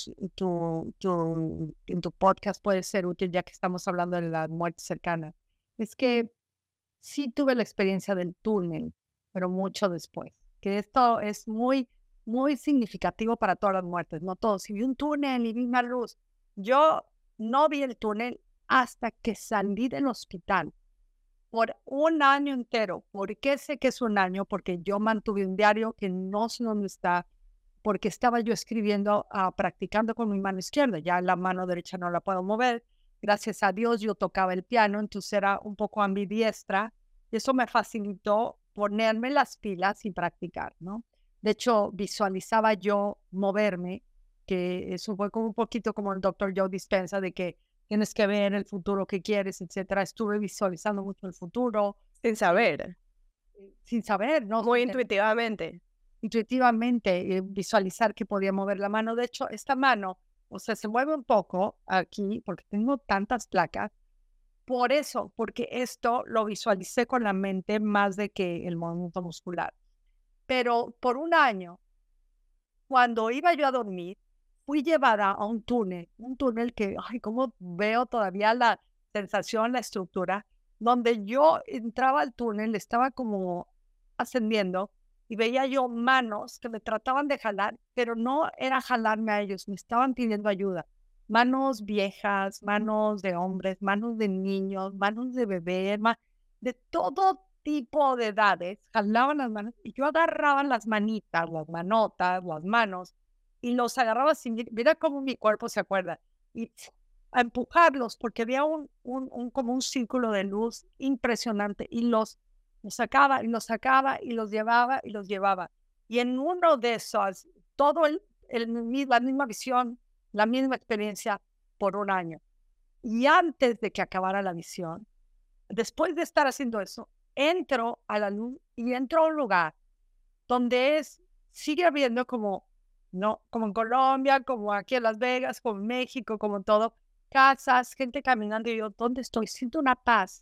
en tu podcast puede ser útil, ya que estamos hablando de la muerte cercana, es que sí tuve la experiencia del túnel, pero mucho después, que esto es muy, muy significativo para todas las muertes, no todos. Si vi un túnel y vi una luz, yo no vi el túnel hasta que salí del hospital por un año entero. ¿Por qué sé que es un año? Porque yo mantuve un diario que no sé dónde está, porque estaba yo escribiendo, practicando con mi mano izquierda. Ya la mano derecha no la puedo mover. Gracias a Dios yo tocaba el piano, entonces era un poco ambidiestra. Y eso me facilitó ponerme las pilas y practicar, ¿no? De hecho, visualizaba yo moverme, que eso fue como un poquito como el doctor Joe Dispenza, de que tienes que ver el futuro que quieres, etcétera. Estuve visualizando mucho el futuro. Sin saber. Sin saber, ¿no? Muy intuitivamente. Intuitivamente, visualizar que podía mover la mano. De hecho, esta mano, o sea, se mueve un poco aquí, porque tengo tantas placas. Por eso, porque esto lo visualicé con la mente más de que el movimiento muscular. Pero por un año, cuando iba yo a dormir, fui llevada a un túnel que, ay, cómo veo todavía la sensación, la estructura, donde yo entraba al túnel, estaba como ascendiendo y veía yo manos que me trataban de jalar, pero no era jalarme a ellos, me estaban pidiendo ayuda. Manos viejas, manos de hombres, manos de niños, manos de bebés, de todo tipo de edades, jalaban las manos y yo agarraba las manitas, las manotas, las manos y los agarraba así, mira cómo mi cuerpo se acuerda, y a empujarlos porque había como un círculo de luz impresionante y los sacaba y los sacaba y los llevaba y los llevaba. Y en uno de esos, todo la misma visión, la misma experiencia por un año. Y antes de que acabara la visión, después de estar haciendo eso, entro a la luz y entro a un lugar donde sigue habiendo como, no, como en Colombia, como aquí en Las Vegas, como en México, como en todo, casas, gente caminando y yo, ¿dónde estoy? Siento una paz,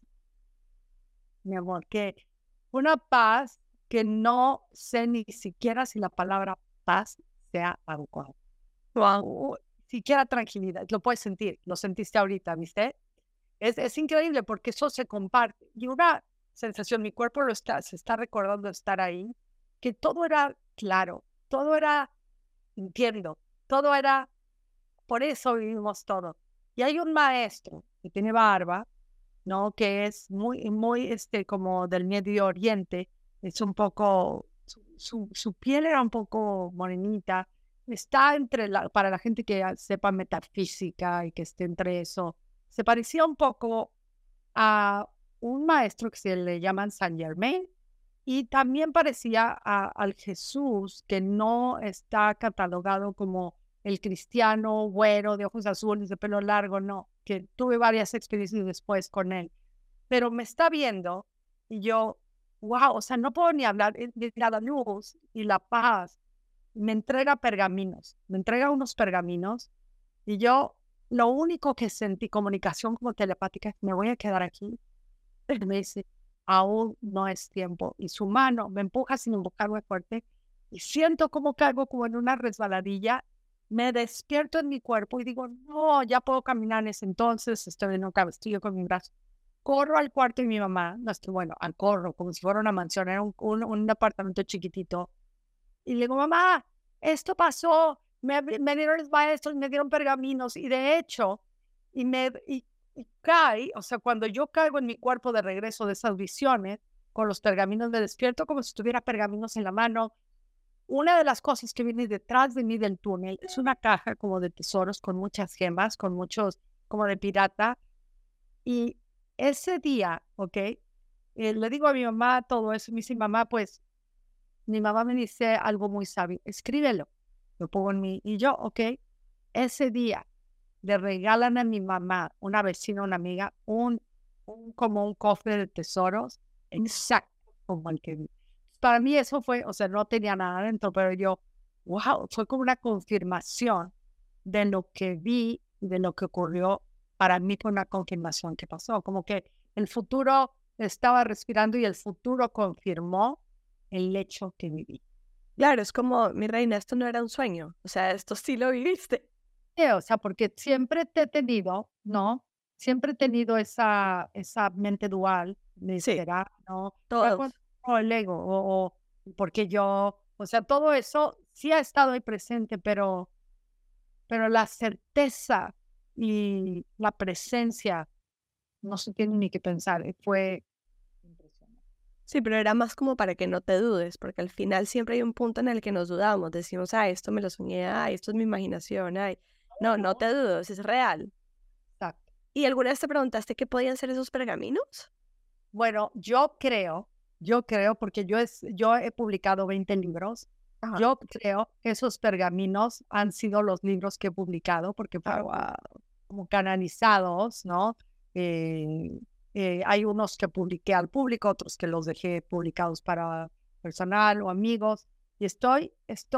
mi amor, que una paz que no sé ni siquiera si la palabra paz sea adecuada. Wow. Siquiera tranquilidad, lo puedes sentir, lo sentiste ahorita, ¿viste? Es increíble porque eso se comparte. Y una sensación, mi cuerpo se está recordando estar ahí, que todo era claro, todo era, entiendo, todo era, por eso vivimos todo. Y hay un maestro que tiene barba, ¿no? Que es muy, muy, como del Medio Oriente, es un poco, su piel era un poco morenita, está para la gente que sepa metafísica y que esté entre eso, se parecía un poco a un maestro que se le llaman Saint Germain y también parecía al Jesús que no está catalogado como el cristiano güero de ojos azules, de pelo largo, no, que tuve varias experiencias después con él, pero me está viendo y yo, wow, o sea, no puedo ni hablar de la luz y la paz. Me entrega pergaminos, me entrega unos pergaminos y yo lo único que sentí, comunicación como telepática, me voy a quedar aquí. Y me dice, aún no es tiempo. Y su mano me empuja sin empujarme fuerte y siento como caigo como en una resbaladilla. Me despierto en mi cuerpo y digo, no, ya puedo caminar en ese entonces, estoy en un cabestillo con mi brazo. corro al cuarto de mi mamá, no estoy, bueno, al corro, como si fuera una mansión, era un apartamento chiquitito. Y le digo, mamá, esto pasó, me dieron los maestros, me dieron pergaminos. Y de hecho, y cae, o sea, cuando yo caigo en mi cuerpo de regreso de esas visiones, con los pergaminos me despierto como si tuviera pergaminos en la mano. Una de las cosas que viene detrás de mí del túnel es una caja como de tesoros con muchas gemas, con muchos, como de pirata. Y ese día, ¿ok? Le digo a mi mamá todo eso. Me dice, mamá, pues, mi mamá me dice algo muy sabio. Escríbelo. Lo pongo en mí. Y yo, ¿ok? Ese día le regalan a mi mamá, una vecina, una amiga, como un cofre de tesoros exacto como el que vi. Para mí eso fue, o sea, no tenía nada dentro, pero yo, wow, fue como una confirmación de lo que vi, de lo que ocurrió. Para mí fue una confirmación que pasó, como que el futuro estaba respirando y el futuro confirmó el hecho que viví. Claro, es como, mi reina, esto no era un sueño, o sea, esto sí lo viviste. O sea, porque siempre te he tenido, ¿no? Siempre he tenido esa mente dual de Sí, esperar, ¿no? todos. O el ego, o porque yo, o sea, todo eso sí ha estado ahí presente, pero la certeza y la presencia no se tiene ni que pensar, fue impresionante. Sí, pero era más como para que no te dudes, porque al final siempre hay un punto en el que nos dudamos, decimos, esto me lo soñé, esto es mi imaginación, no, no te dudes, es real. Exacto. ¿Y alguna vez te preguntaste qué podían ser esos pergaminos? Bueno, yo creo, porque yo he publicado 20 libros. Ajá. Yo creo que esos pergaminos han sido los libros que he publicado, porque fueron Wow. como canalizados, ¿no? Eh, hay unos que publiqué al público, otros que los dejé publicados para personal o amigos. Y estoy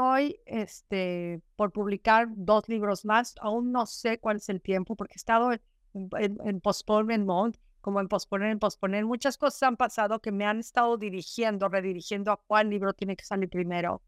por publicar 2 libros más. Aún no sé cuál es el tiempo, porque he estado en postponement mode, como en posponer, en posponer. Muchas cosas han pasado que me han estado redirigiendo a cuál libro tiene que salir primero.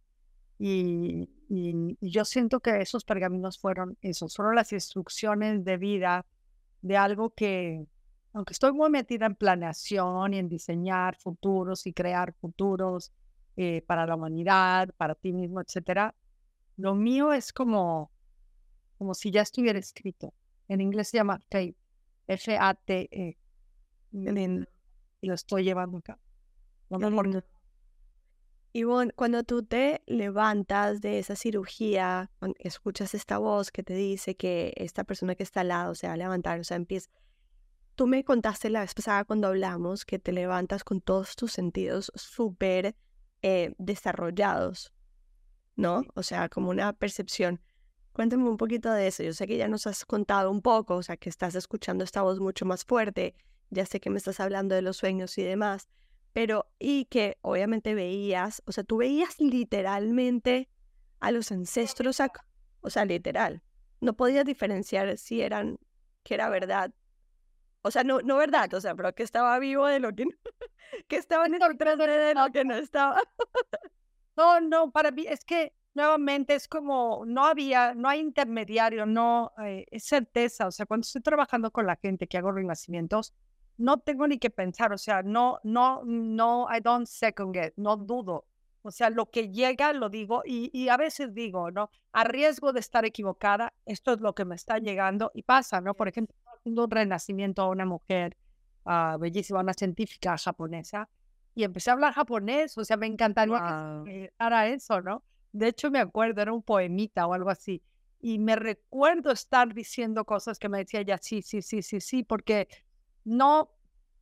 Y yo siento que esos pergaminos fueron las instrucciones de vida de algo que, aunque estoy muy metida en planeación y en diseñar futuros y crear futuros para la humanidad, para ti mismo, etcétera, lo mío es como si ya estuviera escrito. En inglés se llama fate, Fate. Qué lindo, Y lo estoy llevando acá. Lo qué mejor lindo. Y bueno, cuando tú te levantas de esa cirugía, escuchas esta voz que te dice que esta persona que está al lado se va a levantar, o sea, empieza. Tú me contaste la vez pasada cuando hablamos que te levantas con todos tus sentidos súper desarrollados, ¿no? O sea, como una percepción. Cuéntame un poquito de eso. Yo sé que ya nos has contado un poco, o sea, que estás escuchando esta voz mucho más fuerte. Ya sé que me estás hablando de los sueños y demás, pero y que obviamente veías, o sea, tú veías literalmente a los ancestros, o sea, literal. No podías diferenciar si que era verdad. O sea, no, no verdad, o sea, pero que estaba vivo de lo que no, que estaba en el 3D de lo que no estaba. No, no, para mí es que nuevamente es como no hay intermediario, no, es certeza. O sea, cuando estoy trabajando con la gente que hago renacimientos, no tengo ni que pensar, o sea, no, I don't second guess, no dudo. O sea, lo que llega lo digo y a veces digo, ¿no? A riesgo de estar equivocada, esto es lo que me está llegando y pasa, ¿no? Por ejemplo, haciendo un renacimiento a una mujer bellísima, una científica japonesa, y empecé a hablar japonés, o sea, me encantaría Wow. que para eso, ¿no? De hecho, me acuerdo, era un poemita o algo así, y me recuerdo estar diciendo cosas que me decía ella, sí, sí, sí, sí, sí, porque no,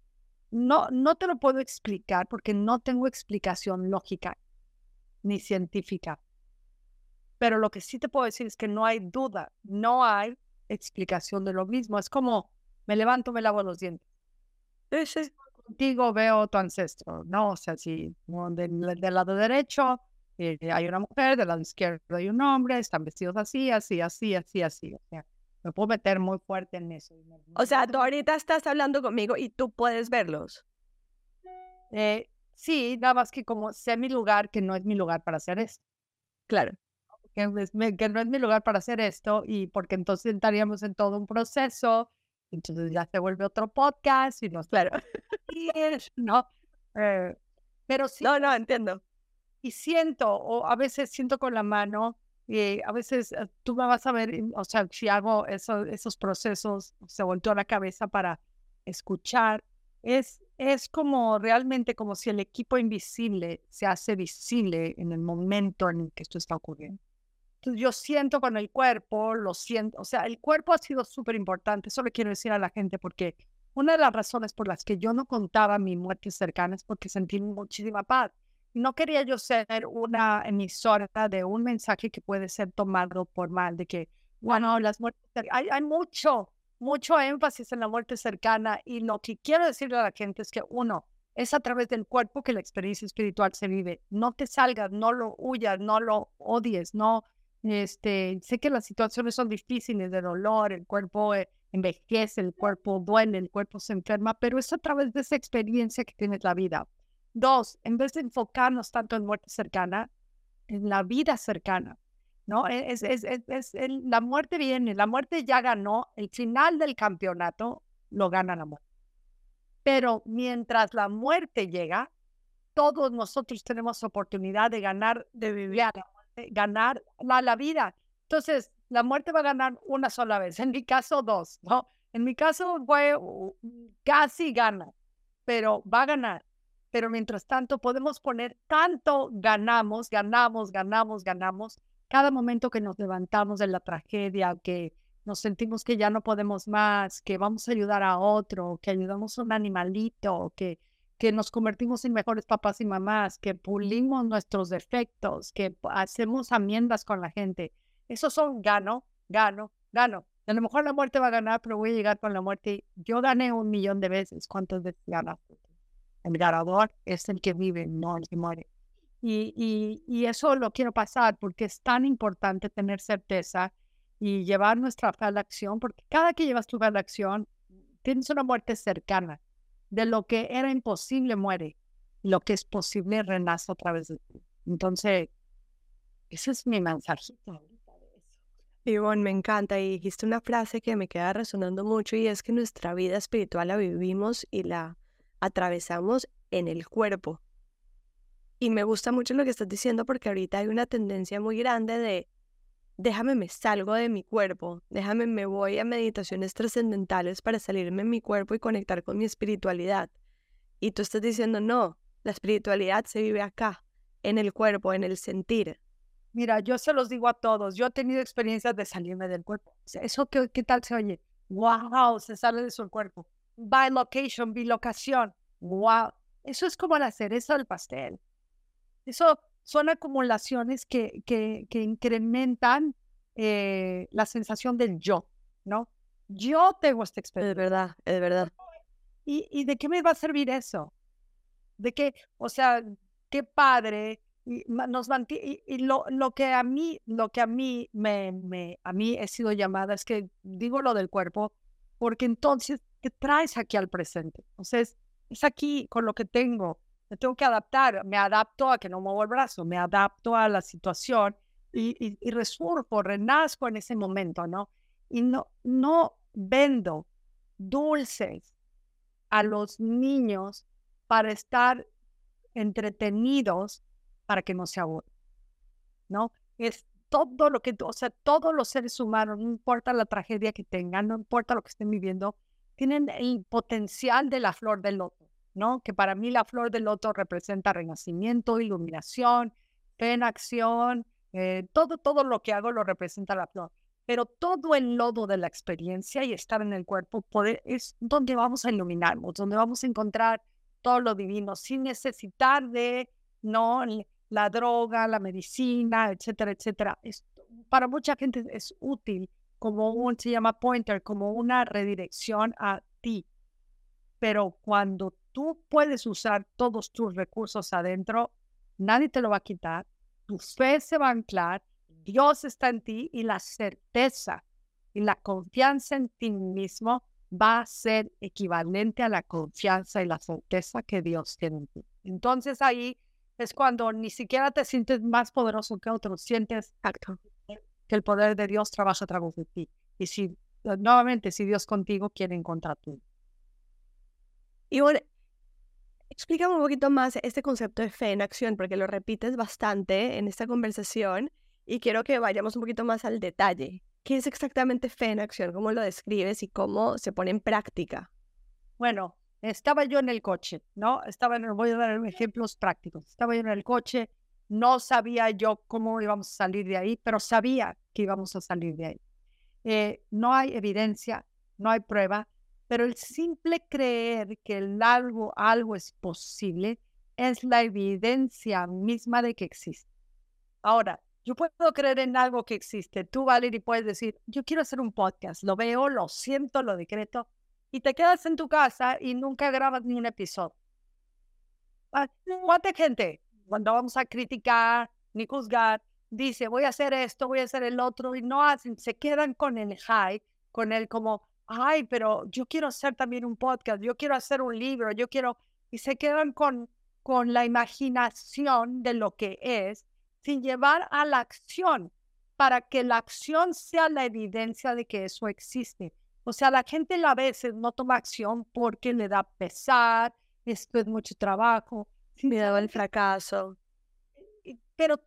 no te lo puedo explicar, porque no tengo explicación lógica ni científica, pero lo que sí te puedo decir es que no hay duda, no hay explicación de lo mismo, es como me levanto, me lavo los dientes. Sí, sí. Contigo veo tu ancestro, ¿no? O sea, si del lado derecho hay una mujer, del lado izquierdo hay un hombre, están vestidos así, así, así, así, así. O sea, me puedo meter muy fuerte en eso. O sea, tú ahorita estás hablando conmigo y tú puedes verlos. Sí, nada más que como sé mi lugar, que no es mi lugar para hacer esto. Claro. Que no es mi lugar para hacer esto y porque entonces estaríamos en todo un proceso Entonces ya se vuelve otro podcast y nos Claro. ¿no? Eh, pero sí, No, entiendo. y siento, o a veces siento con la mano, y a veces tú me vas a ver, o sea, si hago esos procesos, se volteó la cabeza para escuchar, es como realmente como si el equipo invisible se hace visible en el momento en el que esto está ocurriendo. Entonces yo siento con el cuerpo, lo siento, o sea, el cuerpo ha sido súper importante, eso le quiero decir a la gente, porque una de las razones por las que yo no contaba mi muerte cercana es porque sentí muchísima paz. No quería yo ser una emisora de un mensaje que puede ser tomado por mal, de que, bueno, las muertes, hay mucho énfasis en la muerte cercana y lo que quiero decirle a la gente es que uno, es a través del cuerpo que la experiencia espiritual se vive. No te salgas, no lo huyas, no lo odies, no, sé que las situaciones son difíciles de dolor, el cuerpo envejece, el cuerpo duele, el cuerpo se enferma, pero es a través de esa experiencia que tienes la vida. Dos, en vez de enfocarnos tanto en muerte cercana, en la vida cercana, ¿no? La muerte viene, la muerte ya ganó, el final del campeonato lo gana la muerte. Pero mientras la muerte llega, todos nosotros tenemos oportunidad de ganar, de vivir a la muerte, ganar la vida. Entonces, la muerte va a ganar una sola vez, en mi caso dos, ¿no? En mi caso fue casi gana, pero va a ganar. Pero mientras tanto podemos poner tanto ganamos, cada momento que nos levantamos de la tragedia, que nos sentimos que ya no podemos más, que vamos a ayudar a otro, que ayudamos a un animalito, que nos convertimos en mejores papás y mamás, que pulimos nuestros defectos, que hacemos enmiendas con la gente. Esos son gano. A lo mejor la muerte va a ganar, pero voy a llegar con la muerte. Yo gané 1,000,000 de veces. ¿Cuántas veces ganaste? El ganador es el que vive, no el que muere. Y eso lo quiero pasar porque es tan importante tener certeza y llevar nuestra fe a la acción, porque cada que llevas tu fe a la acción, tienes una muerte cercana. De lo que era imposible muere, lo que es posible renace otra vez de ti. Entonces, ese es mi mensajito ahorita de eso. Ivonne, me encanta. Y dijiste una frase que me queda resonando mucho y es que nuestra vida espiritual la vivimos y la atravesamos en el cuerpo. Y me gusta mucho lo que estás diciendo porque ahorita hay una tendencia muy grande de déjame me salgo de mi cuerpo, déjame me voy a meditaciones trascendentales para salirme de mi cuerpo y conectar con mi espiritualidad. Y tú estás diciendo, no, la espiritualidad se vive acá, en el cuerpo, en el sentir. Mira, yo se los digo a todos, yo he tenido experiencias de salirme del cuerpo. O sea, ¿eso qué tal se oye? ¡Wow! Se sale de su cuerpo. Bilocation, bilocación. ¡Wow! Eso es como la cereza del pastel. Eso son acumulaciones que incrementan la sensación del yo, ¿no? Yo tengo esta experiencia. Es verdad. ¿Y de qué me va a servir eso? De qué, o sea, qué padre. Y lo que a mí, a mí he sido llamada, es que digo lo del cuerpo, porque entonces te traes aquí al presente. Entonces, es aquí con lo que tengo. Me tengo que adaptar. Me adapto a que no muevo el brazo, me adapto a la situación y resurjo, renazco en ese momento, ¿no? Y no vendo dulces a los niños para estar entretenidos para que no se aburran, ¿no? Es todo lo que, o sea, todos los seres humanos, no importa la tragedia que tengan, no importa lo que estén viviendo, tienen el potencial de la flor del loto, ¿no? Que para mí la flor del loto representa renacimiento, iluminación, fe en acción, todo lo que hago lo representa la flor. Pero todo el lodo de la experiencia y estar en el cuerpo es donde vamos a iluminarnos, donde vamos a encontrar todo lo divino, sin necesitar de, no, la droga, la medicina, etcétera, etcétera. Para mucha gente es útil como se llama pointer, como una redirección a ti. Pero cuando tú puedes usar todos tus recursos adentro, nadie te lo va a quitar, tu fe se va a anclar, Dios está en ti y la certeza y la confianza en ti mismo va a ser equivalente a la confianza y la certeza que Dios tiene en ti. Entonces ahí es cuando ni siquiera te sientes más poderoso que otros, sientes que el poder de Dios trabaja a través de ti. Y si nuevamente, si Dios contigo, quiere en contra tuyo. Y bueno, explícame un poquito más este concepto de fe en acción, porque lo repites bastante en esta conversación y quiero que vayamos un poquito más al detalle. ¿Qué es exactamente fe en acción? ¿Cómo lo describes y cómo se pone en práctica? Bueno, estaba yo en el coche, ¿no? Voy a dar ejemplos prácticos. Estaba yo en el coche, no sabía yo cómo íbamos a salir de ahí, pero sabía que íbamos a salir de ahí. No hay evidencia, no hay prueba, pero el simple creer que algo es posible es la evidencia misma de que existe. Ahora, yo puedo creer en algo que existe. Tú, Valerie, puedes decir, yo quiero hacer un podcast. Lo veo, lo siento, lo decreto. Y te quedas en tu casa y nunca grabas ni un episodio. ¿Cuánta gente, cuando vamos a criticar ni juzgar, dice, voy a hacer esto, voy a hacer el otro, y no hacen, se quedan con el high, con el como, ay, pero yo quiero hacer también un podcast, yo quiero hacer un libro, y se quedan con la imaginación de lo que es, sin llevar a la acción, para que la acción sea la evidencia de que eso existe. O sea, la gente a veces no toma acción porque le da pesar, esto es mucho trabajo. Miedo al fracaso. Pero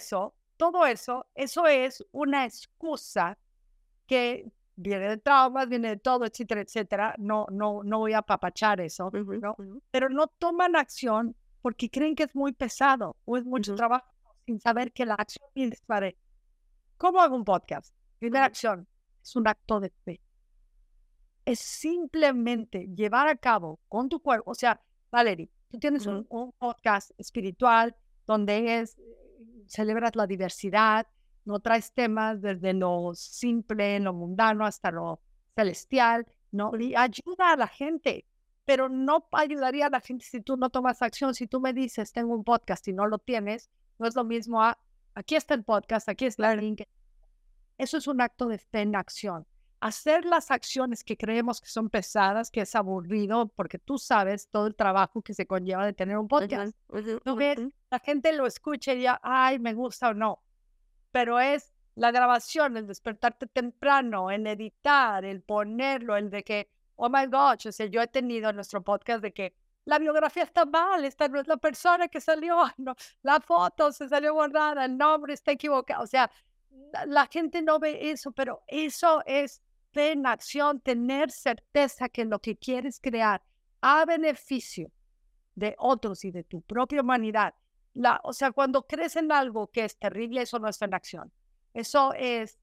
eso es una excusa que viene de traumas, viene de todo, etcétera, etcétera. No voy a apapachar eso, ¿no? Pero no toman acción porque creen que es muy pesado o es mucho trabajo sin saber que la acción viene para. ¿Cómo hago un podcast? Primera acción es un acto de fe. Es simplemente llevar a cabo con tu cuerpo. O sea, Valerie, tú tienes un podcast espiritual donde celebras la diversidad, no traes temas desde lo simple, lo mundano hasta lo celestial, ¿no? Y ayuda a la gente, pero no ayudaría a la gente si tú no tomas acción. Si tú me dices, tengo un podcast y no lo tienes, no es lo mismo aquí está el podcast, aquí está el link. Eso es un acto de fe en acción. Hacer las acciones que creemos que son pesadas, que es aburrido, porque tú sabes todo el trabajo que se conlleva de tener un podcast. ¿No ves? La gente lo escucha y ya, ay, me gusta o no. Pero es la grabación, el despertarte temprano, el editar, el ponerlo, el de que, oh my gosh, o sea, yo he tenido en nuestro podcast de que la biografía está mal, esta no es la persona que salió, no, la foto se salió guardada, el nombre está equivocado. O sea, la gente no ve eso, pero eso es fe en acción, tener certeza que lo que quieres crear a beneficio de otros y de tu propia humanidad. O sea, cuando crees en algo que es terrible, eso no es fe en acción. Eso es,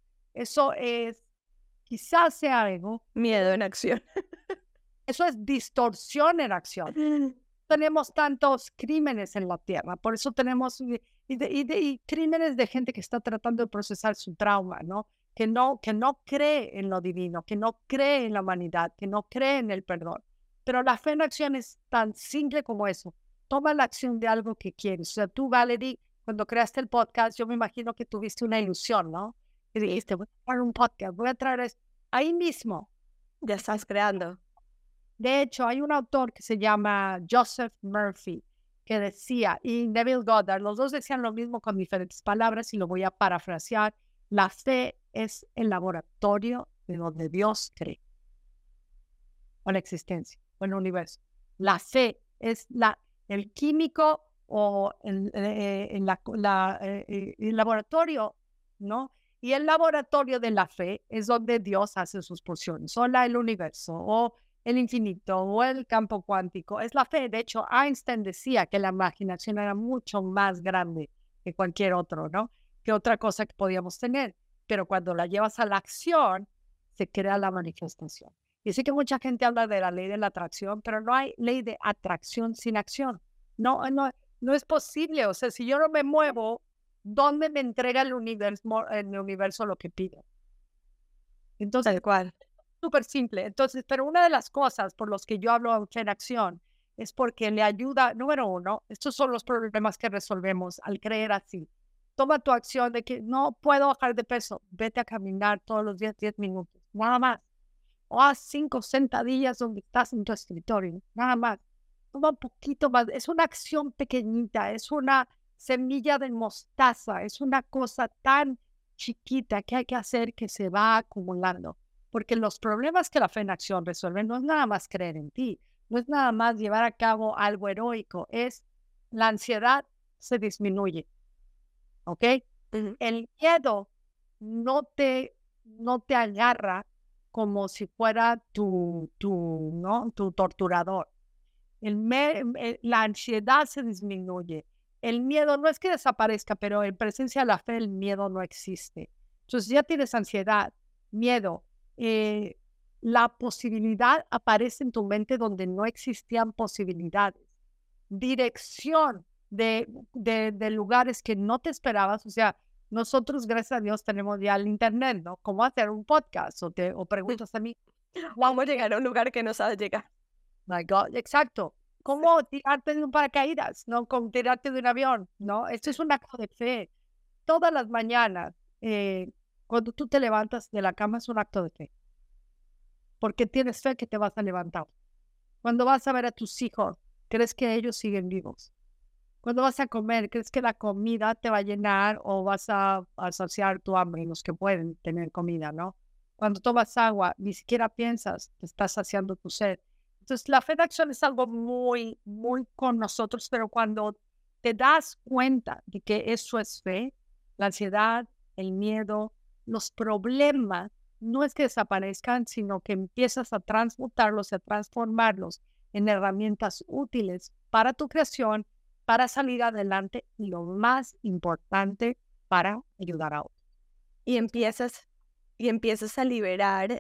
quizás sea ego. Miedo en acción. Eso es distorsión en acción. Tenemos tantos crímenes en la tierra, por eso tenemos y crímenes de gente que está tratando de procesar su trauma, ¿no? Que no cree en lo divino, que no cree en la humanidad, que no cree en el perdón. Pero la fe en acción es tan simple como eso. Toma la acción de algo que quieres. O sea, tú, Valerie, cuando creaste el podcast, yo me imagino que tuviste una ilusión, ¿no? Y dijiste, voy a traer un podcast, voy a traer esto. Ahí mismo. Ya estás creando. De hecho, hay un autor que se llama Joseph Murphy que decía, y Neville Goddard, los dos decían lo mismo con diferentes palabras y lo voy a parafrasear, la fe es el laboratorio de donde Dios cree, o la existencia, o el universo. La fe es el químico o el laboratorio, ¿no? Y el laboratorio de la fe es donde Dios hace sus porciones, o el universo, o el infinito, o el campo cuántico. Es la fe. De hecho, Einstein decía que la imaginación era mucho más grande que cualquier otro, ¿no? Que otra cosa que podíamos tener. Pero cuando la llevas a la acción, se crea la manifestación. Y sé que mucha gente habla de la ley de la atracción, pero no hay ley de atracción sin acción. No es posible. O sea, si yo no me muevo, ¿dónde me entrega el universo lo que pido? Entonces, tal cual. Súper simple. Entonces, pero una de las cosas por las que yo hablo en acción es porque le ayuda, número uno, estos son los problemas que resolvemos al creer así. Toma tu acción de que no puedo bajar de peso. Vete a caminar todos los días 10 minutos, nada más. O haz 5 sentadillas donde estás en tu escritorio, nada más. Toma un poquito más. Es una acción pequeñita, es una semilla de mostaza, es una cosa tan chiquita que hay que hacer que se va acumulando. Porque los problemas que la fe en acción resuelve no es nada más creer en ti, no es nada más llevar a cabo algo heroico, es la ansiedad se disminuye, ¿ok? Ujú. El miedo no te agarra como si fuera ¿no? tu torturador. La ansiedad se disminuye. El miedo no es que desaparezca, pero en presencia de la fe el miedo no existe. Entonces ya tienes ansiedad, miedo. La posibilidad aparece en tu mente donde no existían posibilidades. Dirección de lugares que no te esperabas. O sea, nosotros, gracias a Dios, tenemos ya el internet, ¿no? ¿Cómo hacer un podcast? O preguntas a mí, ¿Cómo llegar a un lugar que no sabes llegar? my God, exacto. ¿Cómo tirarte de un paracaídas? ¿No? Como tirarte de un avión, ¿no? Esto es un acto de fe. Todas las mañanas, cuando tú te levantas de la cama, es un acto de fe. Porque tienes fe que te vas a levantar. Cuando vas a ver a tus hijos, crees que ellos siguen vivos. Cuando vas a comer, crees que la comida te va a llenar o vas a saciar tu hambre, los que pueden tener comida, ¿no? Cuando tomas agua, ni siquiera piensas que estás saciando tu sed. Entonces, la fe de acción es algo muy, muy con nosotros, pero cuando te das cuenta de que eso es fe, la ansiedad, el miedo, los problemas, no es que desaparezcan, sino que empiezas a transmutarlos, a transformarlos en herramientas útiles para tu creación, para salir adelante y lo más importante, para ayudar a otros. Y empiezas a liberar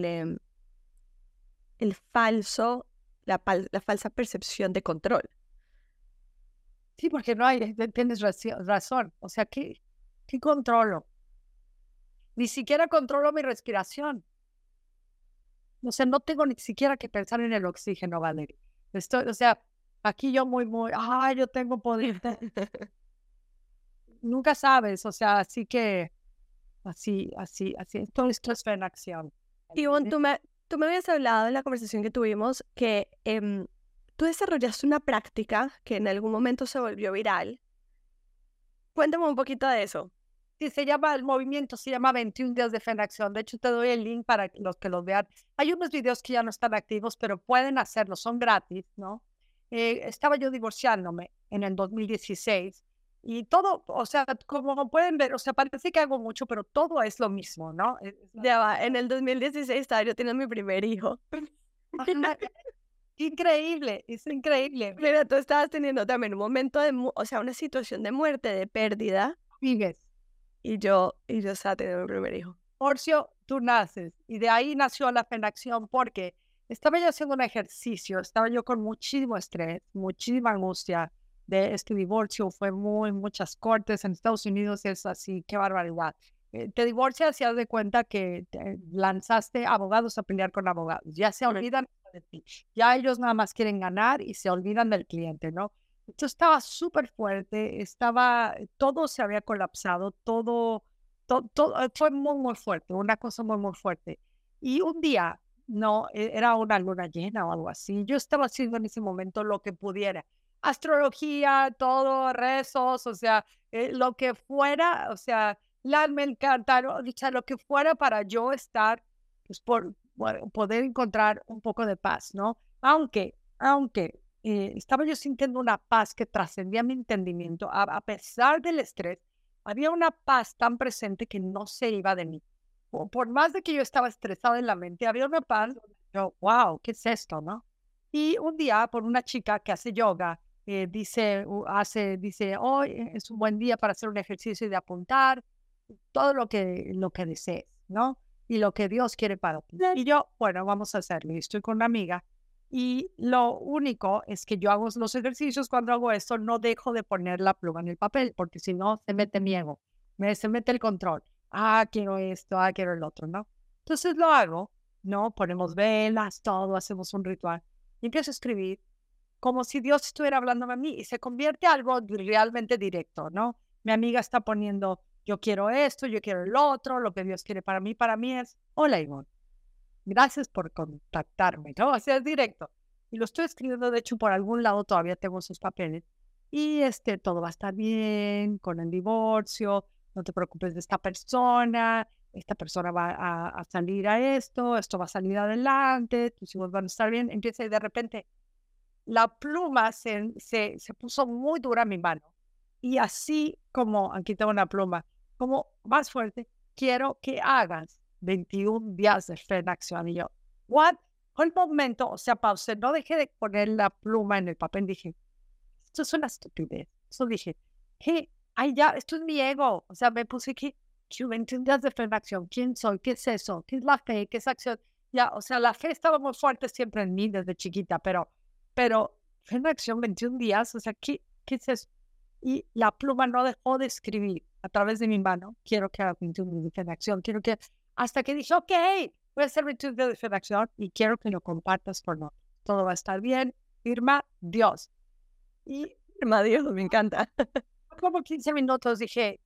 el falso, la falsa percepción de control. Sí, porque no hay, tienes razón. O sea, ¿qué controlo? Ni siquiera controlo mi respiración. O sea, no tengo ni siquiera que pensar en el oxígeno, Valeria. O sea, aquí yo yo tengo poder. Nunca sabes, o sea, así que, así. Esto es fe en acción. Ivonne, tú me habías hablado en la conversación que tuvimos que tú desarrollaste una práctica que en algún momento se volvió viral. Cuéntame un poquito de eso. Sí, el movimiento se llama 21 días de fe en acción. De hecho, te doy el link para los que los vean. Hay unos videos que ya no están activos, pero pueden hacerlo, son gratis, ¿no? Estaba yo divorciándome en el 2016 y todo, o sea, como pueden ver, o sea, parece que hago mucho, pero todo es lo mismo, ¿no? Ya va, en el 2016 estaba yo teniendo mi primer hijo. Ajá, increíble, es increíble. Mira, tú estabas teniendo también un momento o sea, una situación de muerte, de pérdida, Vives. y yo estaba teniendo mi primer hijo. Porcio, tú naces. Y de ahí nació la fe en acción porque estaba yo haciendo un ejercicio, estaba yo con muchísimo estrés, muchísima angustia de este divorcio, fue muchas cortes en Estados Unidos, es así, qué barbaridad. Te divorcias y haz de cuenta que te lanzaste abogados a pelear con abogados, ya se olvidan de ti, ya ellos nada más quieren ganar y se olvidan del cliente, ¿no? Entonces estaba súper fuerte, todo se había colapsado, todo fue muy fuerte, una cosa muy fuerte. Y un día, no, era una luna llena o algo así. Yo estaba haciendo en ese momento lo que pudiera. Astrología, todo, rezos, o sea, lo que fuera, o sea, me encantaron, o sea, lo que fuera para yo estar, pues, poder encontrar un poco de paz, ¿no? Aunque estaba yo sintiendo una paz que trascendía mi entendimiento, a pesar del estrés, había una paz tan presente que no se iba de mí. Por más de que yo estaba estresada en la mente, había una paz donde yo, wow, ¿qué es esto, no? Y un día, por una chica que hace yoga, dice, hoy es un buen día para hacer un ejercicio y de apuntar todo lo que desees, ¿no? Y lo que Dios quiere para ti. Y yo, bueno, vamos a hacerlo. Y estoy con una amiga. Y lo único es que yo hago los ejercicios, cuando hago esto, no dejo de poner la pluma en el papel, porque si no, se mete miedo, se mete el control. Quiero esto, quiero el otro, ¿no? Entonces lo hago, ¿no? Ponemos velas, todo, hacemos un ritual. Y empiezo a escribir como si Dios estuviera hablándome a mí y se convierte en algo realmente directo, ¿no? Mi amiga está poniendo, yo quiero esto, yo quiero el otro, lo que Dios quiere para mí es, hola Ivonne, gracias por contactarme, ¿no? O sea, es directo. Y lo estoy escribiendo, de hecho, por algún lado todavía tengo sus papeles. Y todo va a estar bien con el divorcio, no te preocupes de esta persona, esta persona va a salir a esto va a salir adelante, tus hijos van a estar bien. Empieza y de repente la pluma se puso muy dura en mi mano. Y así como, aquí tengo una pluma, como más fuerte, quiero que hagas 21 días de fe en acción. Y yo, ¿what? Fue el momento, o sea, pausé, no dejé de poner la pluma en el papel, dije, esto es una estupidez. Eso dije, ¿qué? Ay, ya, esto es mi ego. O sea, me puse que 21 días de fe en acción. ¿Quién soy? ¿Qué es eso? ¿Qué es la fe? ¿Qué es acción? Ya, o sea, la fe estaba muy fuerte siempre en mí desde chiquita, pero fe en acción 21 días, o sea, ¿qué es eso? Y la pluma no dejó de escribir a través de mi mano. Quiero que haga 21 días de fe en acción. Quiero que, hasta que dije, ok, voy a hacer 21 días de fe en acción y quiero que lo compartas por no. Todo va a estar bien. Firma Dios. Y Dios, me encanta. como 15 minutos dije,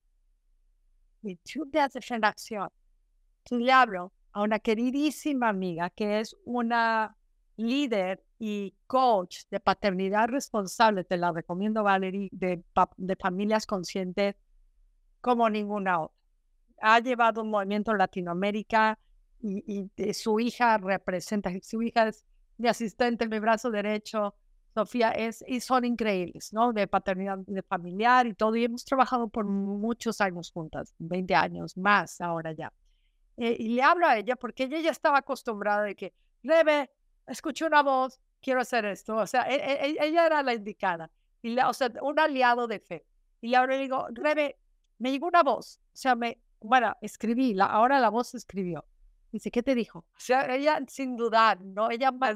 21 días de fe en acción. Entonces le hablo a una queridísima amiga que es una líder y coach de paternidad responsable, te la recomiendo, Valerie, de familias conscientes como ninguna otra. Ha llevado un movimiento en Latinoamérica y su hija representa, su hija es mi asistente, mi brazo derecho, Sofía, y son increíbles, ¿no? De paternidad de familiar y todo, y hemos trabajado por muchos años juntas, 20 años más ahora ya. Y le hablo a ella porque ella ya estaba acostumbrada de que, Rebe, escuché una voz, quiero hacer esto. O sea, ella era la indicada, o sea, un aliado de fe. Y ahora le digo, Rebe, me llegó una voz. O sea, bueno, escribí, ahora la voz escribió. Dice, ¿qué te dijo? O sea, ella sin dudar, ¿no? Ella más.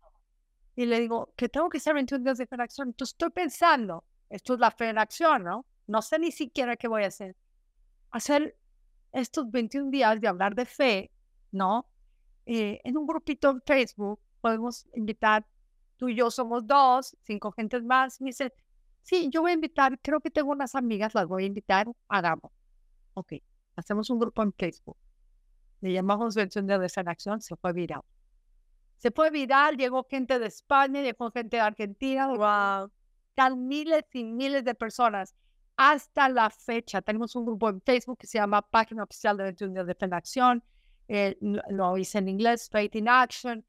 Y le digo, que tengo que hacer 21 días de fe en acción. Entonces estoy pensando, esto es la fe en acción, ¿no? No sé ni siquiera qué voy a hacer. Hacer estos 21 días de hablar de fe, ¿no? En un grupito en Facebook podemos invitar, tú y yo somos 2, 5 gentes más. Me dice, sí, yo voy a invitar, creo que tengo unas amigas, las voy a invitar, hagamos. Ok, hacemos un grupo en Facebook. Le llamamos 21 días de fe en acción, se fue viral. Se fue viral, llegó gente de España, llegó gente de Argentina. Wow. Están miles y miles de personas. Hasta la fecha tenemos un grupo en Facebook que se llama Página Oficial de 21 días de fe en acción. Lo hice en inglés, Faith in Action.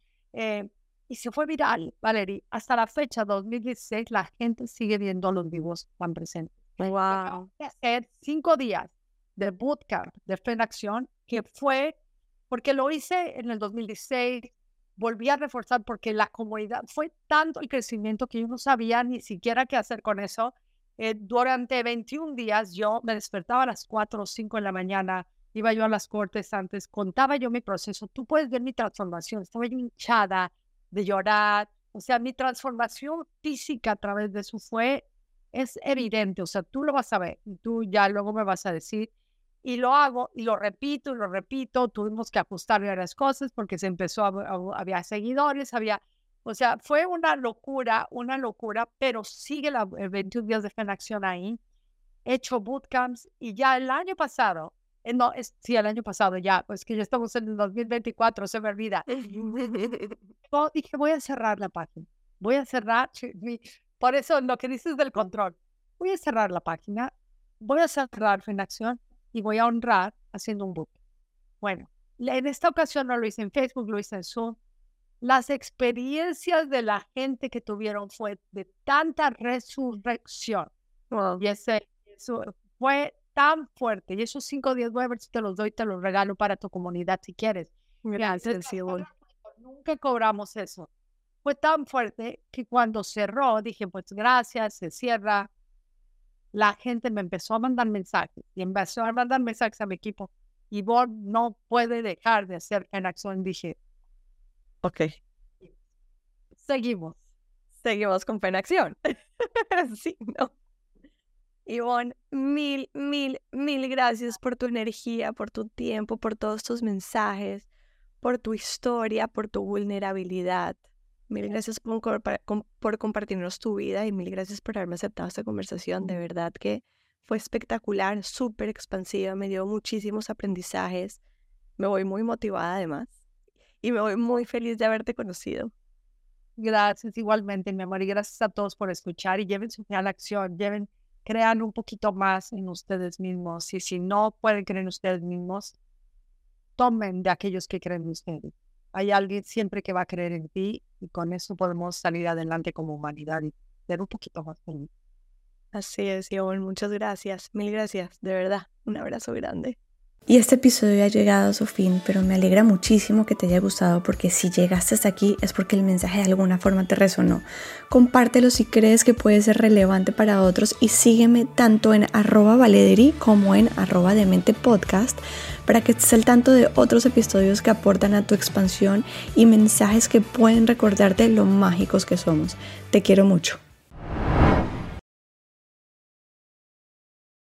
Y se fue viral, Valerie. Hasta la fecha, 2016, la gente sigue viendo los vivos tan presentes. Wow. Hacer 5 días de bootcamp de fe en acción, que fue, porque lo hice en el 2016, volví a reforzar porque la comunidad, fue tanto el crecimiento que yo no sabía ni siquiera qué hacer con eso. Durante 21 días yo me despertaba a las 4 o 5 de la mañana, iba yo a las cortes antes, contaba yo mi proceso. Tú puedes ver mi transformación, estaba yo hinchada de llorar. O sea, mi transformación física a través de eso es evidente. O sea, tú lo vas a ver y tú ya luego me vas a decir. Y lo hago y lo repito, tuvimos que ajustar varias cosas porque se empezó, había seguidores, o sea, fue una locura, pero sigue 21 días de fe en acción ahí. He hecho bootcamps y ya el año pasado, sí, el año pasado ya, pues que ya estamos en el 2024, se me olvida. Yo dije, voy a cerrar la página, voy a cerrar, por eso lo que dices del control, voy a cerrar la página, voy a cerrar fe en acción y voy a honrar haciendo un book. Bueno, en esta ocasión no lo hice en Facebook, lo hice en Zoom. Las experiencias de la gente que tuvieron fue de tanta resurrección. Wow. Y eso fue tan fuerte. Y esos 5 días, voy a ver si te los doy, te los regalo para tu comunidad si quieres. Gracias, nunca cobramos eso. Fue tan fuerte que cuando cerró, dije, pues gracias, se cierra. La gente me empezó a mandar mensajes y empezó a mandar mensajes a mi equipo. Y vos no puede dejar de hacer en acción. Dije, ok. Seguimos con fe en acción. Sí, no. Ivonne, mil gracias por tu energía, por tu tiempo, por todos tus mensajes, por tu historia, por tu vulnerabilidad. Mil gracias por compartirnos tu vida y mil gracias por haberme aceptado esta conversación. De verdad que fue espectacular, súper expansiva, me dio muchísimos aprendizajes. Me voy muy motivada además y me voy muy feliz de haberte conocido. Gracias igualmente, mi amor, y gracias a todos por escuchar y lleven su fe a la acción, crean un poquito más en ustedes mismos y si no pueden creer en ustedes mismos, tomen de aquellos que creen en ustedes. Hay alguien siempre que va a creer en ti y con eso podemos salir adelante como humanidad y ser un poquito más felices. Así es, Ivonne, muchas gracias, mil gracias, de verdad, un abrazo grande. Y este episodio ha llegado a su fin, pero me alegra muchísimo que te haya gustado, porque si llegaste hasta aquí es porque el mensaje de alguna forma te resonó. Compártelo si crees que puede ser relevante para otros y sígueme tanto en @valederi como en @dementepodcast para que estés al tanto de otros episodios que aportan a tu expansión y mensajes que pueden recordarte lo mágicos que somos. Te quiero mucho.